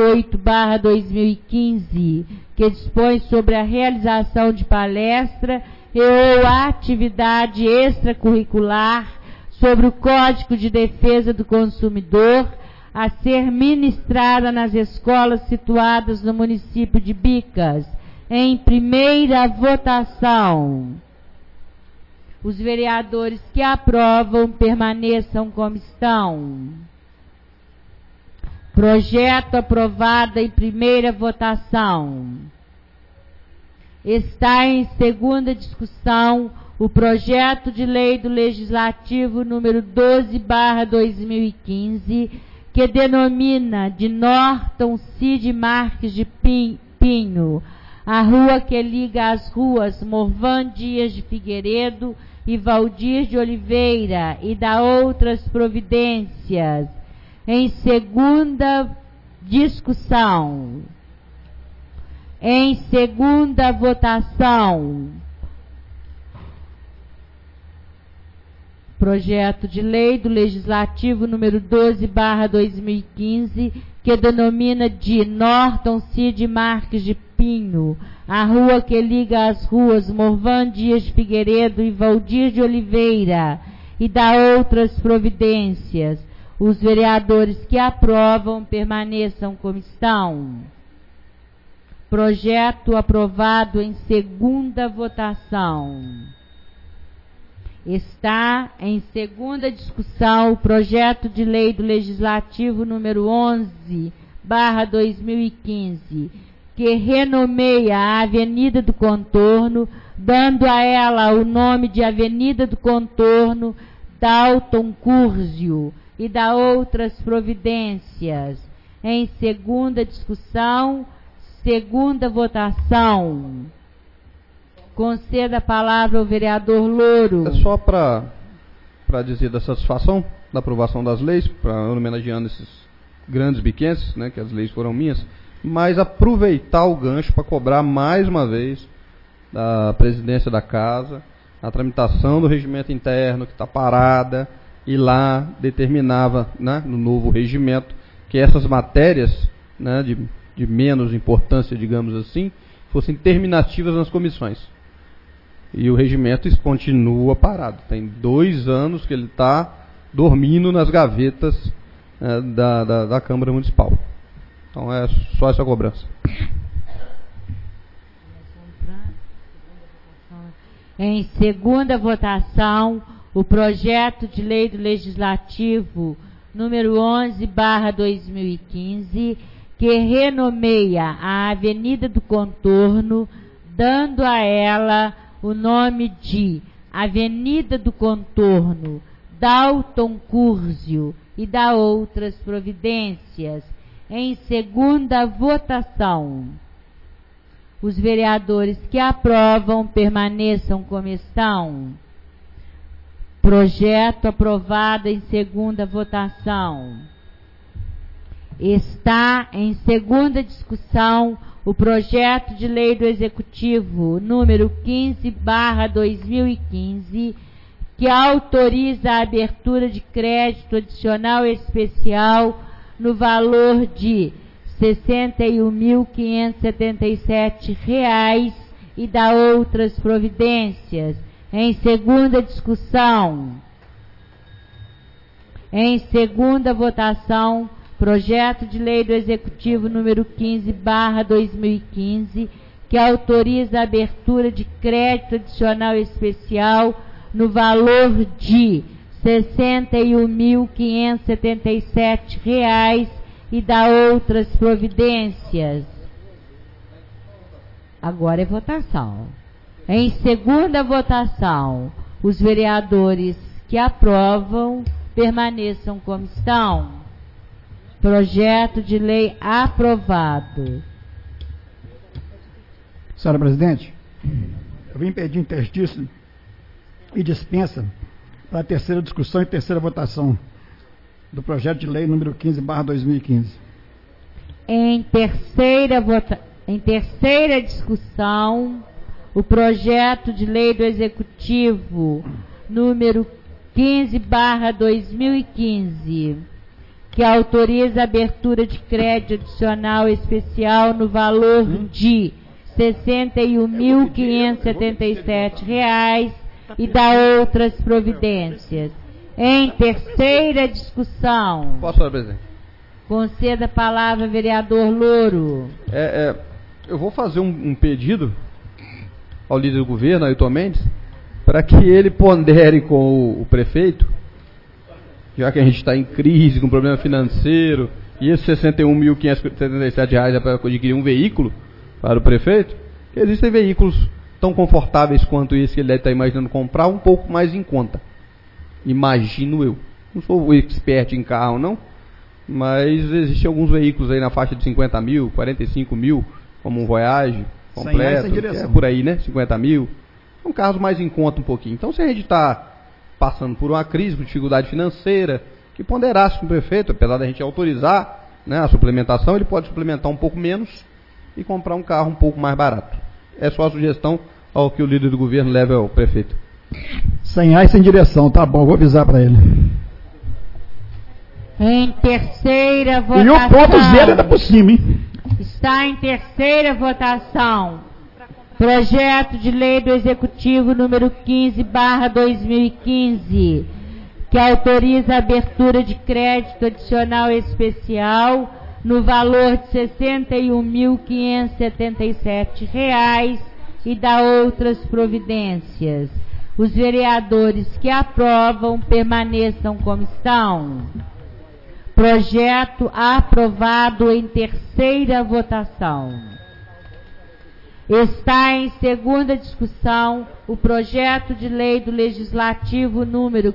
08/2015, que dispõe sobre a realização de palestra e ou atividade extracurricular sobre o Código de Defesa do Consumidor a ser ministrada nas escolas situadas no município de Bicas. Em primeira votação. Os vereadores que aprovam permaneçam como estão. Projeto aprovado em primeira votação. Está em segunda discussão o projeto de lei do Legislativo número 12/2015, que denomina de Norton Cid Marques de Pinho a rua que liga as ruas Morvan Dias de Figueiredo e Valdir de Oliveira e da outras providências. Em segunda discussão. Em segunda votação. Projeto de lei do Legislativo número 12/2015, que denomina de Norton Cid Marques de Pinho a rua que liga as ruas Morvan Dias de Figueiredo e Valdir de Oliveira e da outras providências. Os vereadores que aprovam permaneçam como estão. Projeto aprovado em segunda votação. Está em segunda discussão o projeto de lei do Legislativo número 11/2015, que renomeia a Avenida do Contorno, dando a ela o nome de Avenida do Contorno Dalton Curzio e da outras providências. Em segunda discussão, segunda votação. Conceda a palavra ao vereador Louro. É só para dizer da satisfação da aprovação das leis, homenageando esses grandes biquenses, né, que as leis foram minhas, mas aproveitar o gancho para cobrar mais uma vez da presidência da casa a tramitação do regimento interno, que está parada, e lá determinava, né, no novo regimento, que essas matérias, né, de menos importância, digamos assim, fossem terminativas nas comissões. E o regimento continua parado. Tem 2 anos que ele está dormindo nas gavetas da Câmara Municipal. Então é só essa cobrança. Em segunda votação, o projeto de lei do Legislativo número 11/2015, que renomeia a Avenida do Contorno, dando a ela o nome de Avenida do Contorno Dalton Curzio e da outras providências. Em segunda votação. Os vereadores que aprovam permaneçam como estão. Projeto aprovado em segunda votação. Está em segunda discussão o projeto de lei do Executivo número 15/2015, que autoriza a abertura de crédito adicional especial no valor de R$ 61.577 e dá outras providências. Em segunda discussão. Em segunda votação, projeto de lei do Executivo número 15/2015, que autoriza a abertura de crédito adicional especial no valor de R$ 61.577 e dá outras providências. Agora é votação. Em segunda votação, os vereadores que aprovam permaneçam como estão. Projeto de lei aprovado. Senhora presidente, eu vim pedir interstício e dispensa para a terceira discussão e terceira votação do projeto de lei número 15/2015. Em terceira discussão, o projeto de lei do Executivo número 15/2015, que autoriza a abertura de crédito adicional especial no valor de R$ 61.577 e dá outras providências. Em terceira discussão. Posso falar, presidente? Conceda a palavra ao vereador Louro. Eu vou fazer um pedido ao líder do governo, Ailton Mendes, para que ele pondere com o prefeito, já que a gente está em crise, com problema financeiro, e esses R$ 61.577 é para adquirir um veículo para o prefeito, que existem veículos tão confortáveis quanto esse que ele deve estar imaginando comprar, um pouco mais em conta. Imagino eu. Não sou expert em carro, não, mas existem alguns veículos aí na faixa de 50 mil, 45 mil, como um Voyage completo, que é por aí, né? 50 mil. São carros mais em conta um pouquinho. Então, se a gente está passando por uma crise, com dificuldade financeira, que ponderasse com o prefeito, apesar da gente autorizar, né, a suplementação, ele pode suplementar um pouco menos e comprar um carro um pouco mais barato. É só a sugestão ao que o líder do governo leve ao prefeito. Sem ar e sem direção, tá bom, vou avisar para ele. Em terceira votação. E o ponto zero ainda por cima, hein? Está em terceira votação. Projeto de lei do Executivo número 15/2015, que autoriza a abertura de crédito adicional especial no valor de R$ 61.577 e dá outras providências. Os vereadores que aprovam permaneçam como estão. Projeto aprovado em terceira votação. Está em segunda discussão o projeto de lei do Legislativo número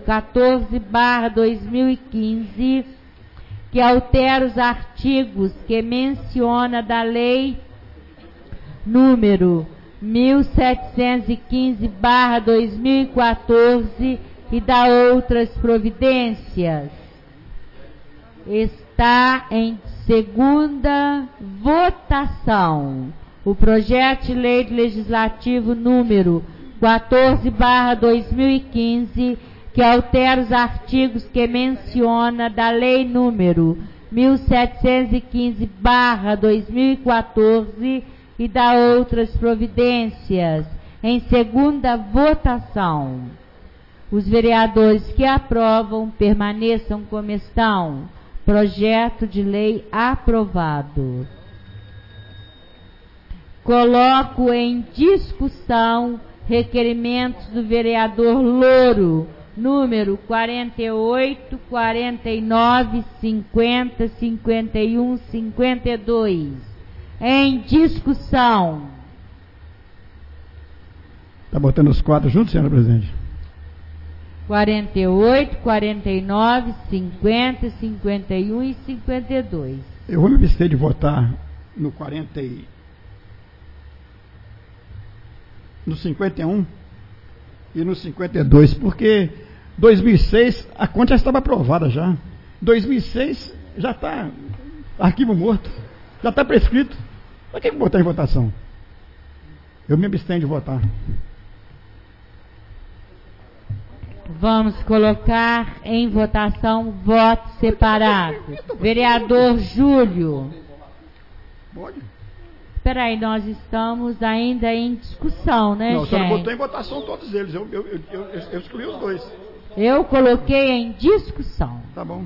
14/2015, que altera os artigos que menciona da lei número 1715/2014 e dá outras providências. Está em segunda votação o projeto de lei do Legislativo número 14/2015, que altera os artigos que menciona da lei número 1715/2014 e dá outras providências. Em segunda votação. Os vereadores que aprovam permaneçam como estão. Projeto de lei aprovado. Coloco em discussão requerimentos do vereador Louro, número 48, 49, 50, 51, 52. Em discussão. Está botando os quatro juntos, senhora presidente? 48, 49, 50, 51 e 52. Eu vou me abster de votar no 51 e no 52, porque 2006 a conta já estava aprovada já. 2006 já está arquivo morto, já está prescrito. Para que botar em votação? Eu me abstenho de votar. vamos colocar em votação voto separado. Vereador Júlio. Pode. Espera aí, nós estamos ainda em discussão, né, gente? Não, você não botou em votação todos eles. Eu excluí os dois. Eu coloquei em discussão. Tá bom.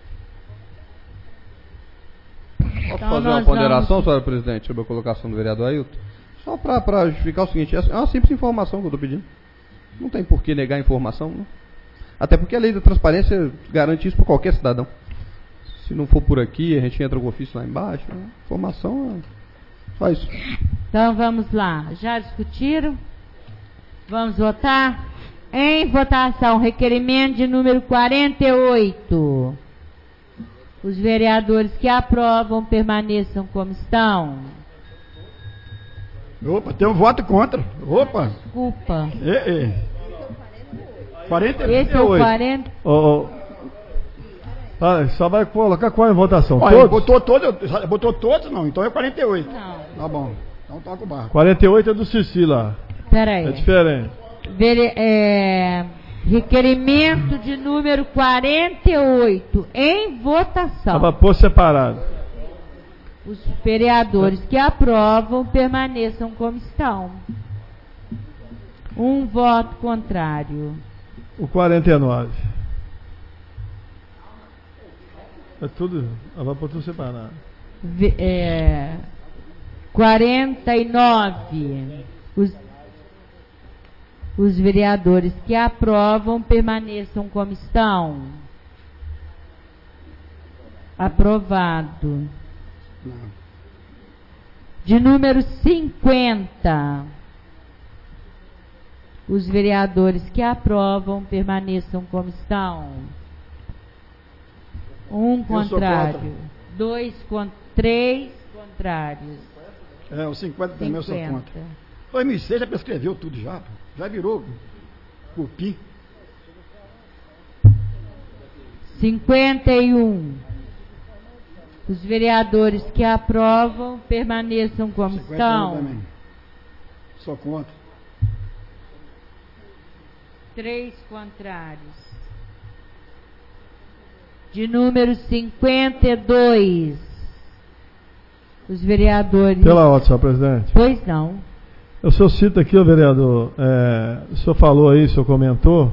Posso fazer uma ponderação, senhora presidente, sobre a colocação do vereador Ailton? Só para justificar o seguinte, é uma simples informação que eu estou pedindo. Não tem por que negar a informação, não. Até porque a lei da transparência garante isso para qualquer cidadão. Se não for por aqui, a gente entra com o ofício lá embaixo. Né? Informação é só isso. Então vamos lá. Já discutiram? Vamos votar? Em votação, requerimento de número 48. Os vereadores que aprovam permaneçam como estão. Opa, tem um voto contra. Opa. Desculpa. 48. Esse é o 40. Só vai colocar qual em votação? Olha, todos? botou todos, não. Então é 48. Não. Tá bom. Então toca o barco. 48 é do Cici lá. Peraí. É diferente. Requerimento de número 48 em votação. Para pôr separado. Os vereadores que aprovam permaneçam como estão. Um voto contrário. O 49. É tudo. Vai pôr tudo separado. 49. Os vereadores que aprovam permaneçam como estão. Aprovado. De número 50. Os vereadores que aprovam permaneçam como estão. Um contrário. 3 contrários. O 50 também eu sou contra. 2006 já prescreveu tudo já. Já virou cupim. 51. Os vereadores que aprovam permaneçam como estão. Também. Sou contra. 3 contrários. De número 52. Os vereadores... Pela ordem, senhor presidente. Pois não. O senhor cita aqui, o vereador, o senhor falou aí, o senhor comentou,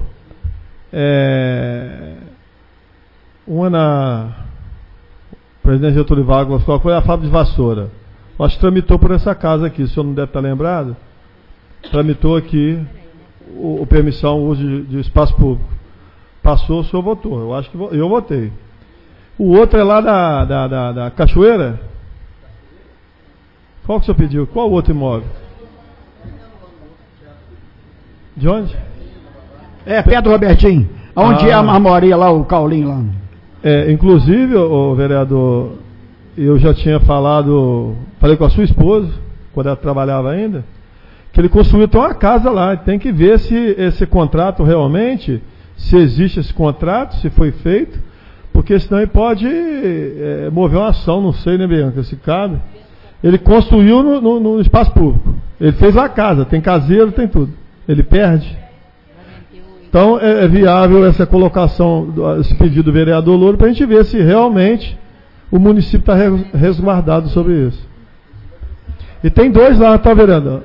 uma na... O presidente Getúlio Vargas foi a fábrica de vassoura. Acho que tramitou por essa casa aqui, o senhor não deve estar lembrado? Tramitou aqui o permissão, o uso de espaço público. Passou, o senhor votou. Eu acho que eu votei. O outro é lá da Cachoeira? Qual que o senhor pediu? Qual o outro imóvel? De onde? Perto do Robertinho. Onde é a marmoria lá, o Caulinho lá. Inclusive, o vereador, eu já tinha falei com a sua esposa, quando ela trabalhava ainda, que ele construiu até uma casa lá. Tem que ver se esse contrato realmente, se existe esse contrato, se foi feito, porque senão ele pode mover uma ação, não sei, né, Bianca, se cabe. Ele construiu no espaço público. Ele fez a casa, tem caseiro, tem tudo. Ele perde. Então é viável essa colocação, esse pedido do vereador Louro, para a gente ver se realmente o município está resguardado sobre isso. E tem 2 lá, tá, vereador?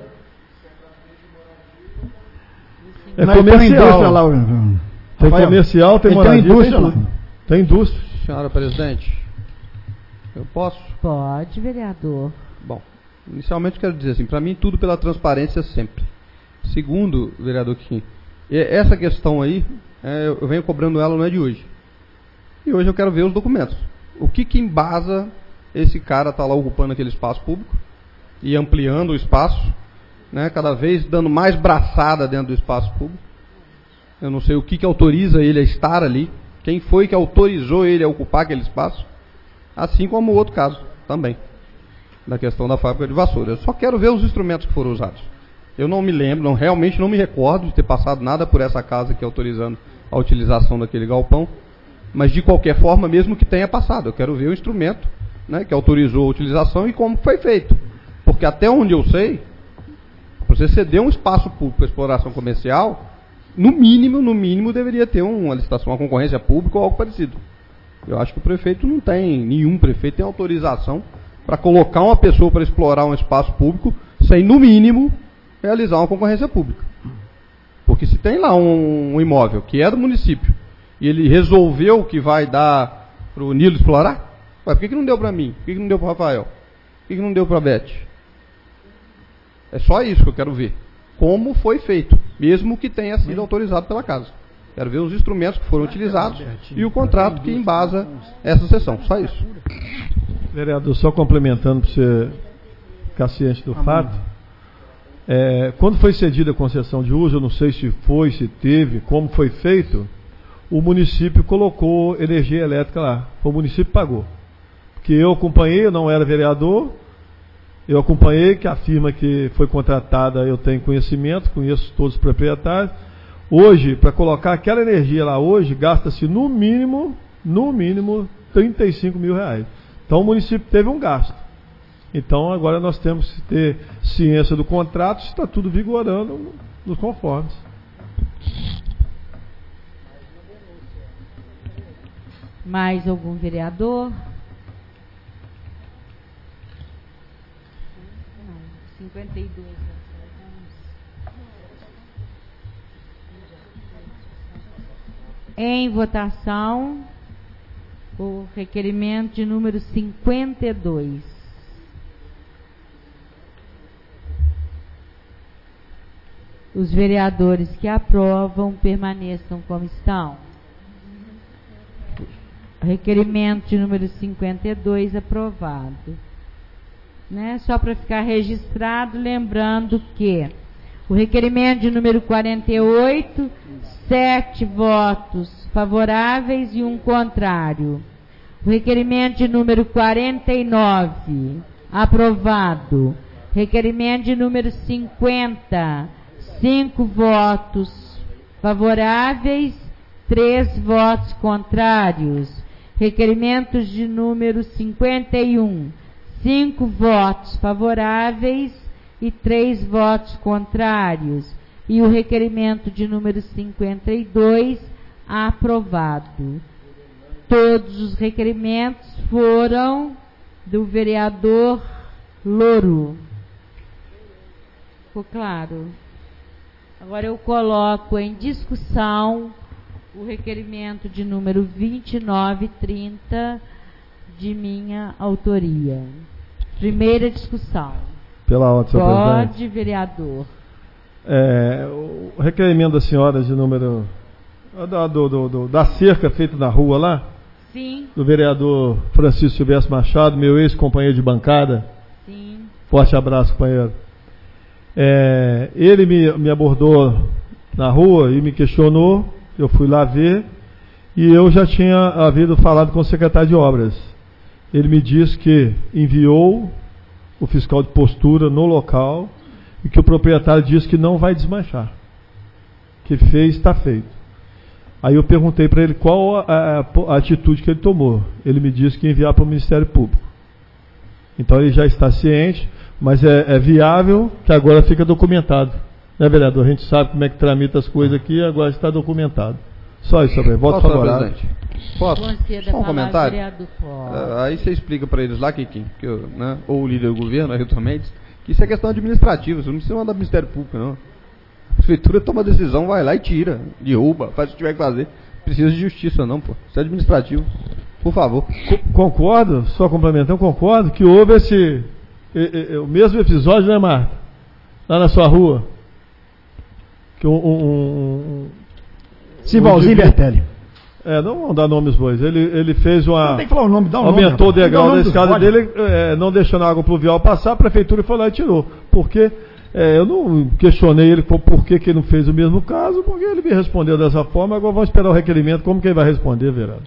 É comercial. Lá, tem comercial, tem moradia, tem indústria lá. Tem indústria. Senhora presidente, eu posso? Pode, vereador. Bom, inicialmente quero dizer assim, para mim tudo pela transparência sempre. Segundo, vereador Kim, essa questão aí, eu venho cobrando ela, não é de hoje. E hoje eu quero ver os documentos. O que embasa esse cara estar lá ocupando aquele espaço público e ampliando o espaço, né, cada vez dando mais braçada dentro do espaço público. Eu não sei o que autoriza ele a estar ali, quem foi que autorizou ele a ocupar aquele espaço, assim como o outro caso também, da questão da fábrica de vassoura. Eu só quero ver os instrumentos que foram usados. Eu não me lembro, realmente não me recordo de ter passado nada por essa casa aqui autorizando a utilização daquele galpão, mas de qualquer forma, mesmo que tenha passado, eu quero ver o instrumento, né, que autorizou a utilização e como foi feito. Porque até onde eu sei, você ceder um espaço público para exploração comercial, no mínimo, deveria ter uma licitação, uma concorrência pública ou algo parecido. Eu acho que o prefeito não tem, nenhum prefeito tem autorização para colocar uma pessoa para explorar um espaço público sem, no mínimo, realizar uma concorrência pública. Porque se tem lá um imóvel que é do município e ele resolveu que vai dar para o Nilo explorar, por que não deu para mim? Por que não deu para o Rafael? Por que não deu para a Beth? É só isso que eu quero ver. Como foi feito, mesmo que tenha sido autorizado pela casa. Quero ver os instrumentos que foram utilizados e o contrato que embasa essa sessão. Só isso. Vereador, só complementando para você ficar ciente do fato. Quando foi cedida a concessão de uso, eu não sei se foi, se teve, como foi feito, o município colocou energia elétrica lá. O município pagou. Porque eu acompanhei, eu não era vereador, eu acompanhei que a firma que foi contratada, eu tenho conhecimento, conheço todos os proprietários. Hoje, para colocar aquela energia lá hoje, gasta-se no mínimo R$35 mil. Então o município teve um gasto. Então agora nós temos que ter ciência do contrato, se está tudo vigorando nos conformes. Mais algum vereador? 52. Em votação, o requerimento de número 52. Os vereadores que aprovam permaneçam como estão. Requerimento de número 52 aprovado. Só para ficar registrado, lembrando que o requerimento de número 48, 7 votos favoráveis e 1 contrário. O requerimento de número 49, aprovado. Requerimento de número 50, 5 votos favoráveis, 3 votos contrários. Requerimentos de número 51, 5 votos favoráveis e 3 votos contrários. E o requerimento de número 52, aprovado. Todos os requerimentos foram do vereador Louro. Ficou claro? Agora eu coloco em discussão o requerimento de número 2930 de minha autoria. Primeira discussão. Pela ordem, senhor presidente. Pode, vereador. O requerimento da senhora de número da cerca feita na rua lá. Sim. Do vereador Francisco Silvestre Machado, meu ex-companheiro de bancada. Sim. Forte abraço, companheiro. Ele me abordou na rua e me questionou. Eu fui lá ver e eu já tinha havido falado com o secretário de obras. Ele me disse que enviou o fiscal de postura no local e que o proprietário disse que não vai desmanchar. Que fez, está feito. Aí eu perguntei para ele qual a atitude que ele tomou. Ele me disse que ia enviar para o Ministério Público. Então ele já está ciente, mas é viável que agora fica documentado. Né, vereador? A gente sabe como é que tramita as coisas aqui, agora está documentado. Só isso, sobre voto favorável. Posso? Só um comentário? Aí você explica para eles lá, Kikin, ou o líder do governo, Ailton Mendes, que isso é questão administrativa, você não precisa mandar para o Ministério Público, não. A prefeitura toma decisão, vai lá e tira, derruba, faz o que tiver que fazer. Não precisa de justiça, não, pô. Isso é administrativo. Por favor. Concordo, só complementando, concordo que houve o mesmo episódio, né, Marta? Lá na sua rua. Que Simvalzinho Bertelli. Não vão dar nomes bois. Ele fez uma. Não tem que falar o nome, dá o nome. Aumentou o degrau da escada dele, não deixando a água pluvial passar, a prefeitura foi lá e tirou. Porque eu não questionei ele por que ele não fez o mesmo caso, porque ele me respondeu dessa forma. Agora vamos esperar o requerimento. Como que ele vai responder, vereador?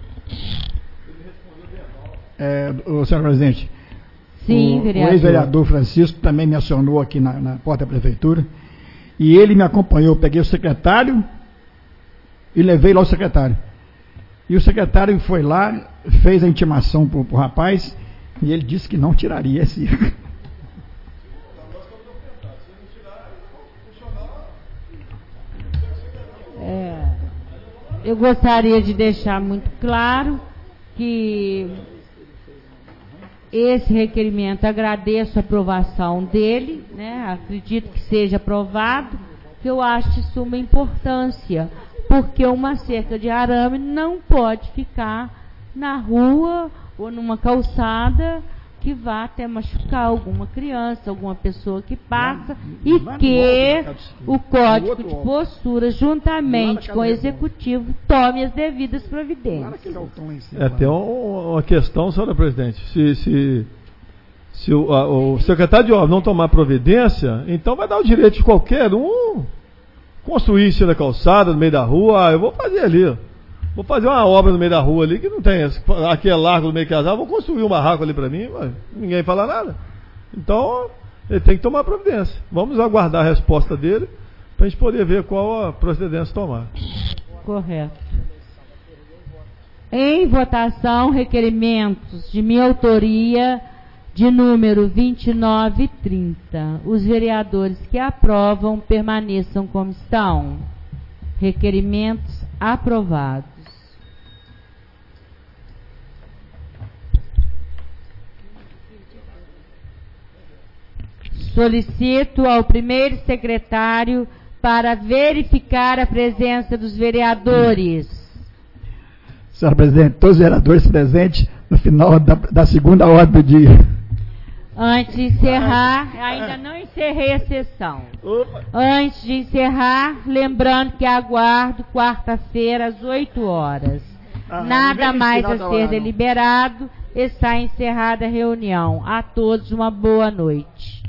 Senhor presidente. Sim, vereador. O ex-vereador Francisco também me acionou aqui na porta da prefeitura. E ele me acompanhou. Eu peguei o secretário e levei lá o secretário. E o secretário foi lá, fez a intimação para o rapaz, e ele disse que não tiraria esse. Eu gostaria de deixar muito claro que esse requerimento, agradeço a aprovação dele, né? Acredito que seja aprovado, que eu acho de suma importância, porque uma cerca de arame não pode ficar na rua ou numa calçada que vá até machucar alguma criança, alguma pessoa que passa, e que o Código de Postura, juntamente com o Executivo, tome as devidas providências. Tem uma questão, senhora presidente. Se o secretário de obras não tomar providência, então vai dar o direito de qualquer um construir-se na calçada, no meio da rua. Eu vou fazer ali, ó. Vou fazer uma obra no meio da rua ali que não tem. Aqui é largo no meio que casal, vou construir um barraco ali para mim, mas ninguém fala nada. Então, ele tem que tomar providência. Vamos aguardar a resposta dele para a gente poder ver qual a procedência tomar. Correto. Em votação, requerimentos de minha autoria de número 29 e 30. Os vereadores que aprovam permaneçam como estão. Requerimentos aprovados. Solicito ao primeiro secretário para verificar a presença dos vereadores. Senhora presidente, todos os vereadores presentes no final da segunda ordem do dia. Antes de encerrar, ainda não encerrei a sessão. Antes de encerrar, lembrando que aguardo quarta-feira às 8 horas. Nada mais a ser deliberado. Está encerrada a reunião. A todos uma boa noite.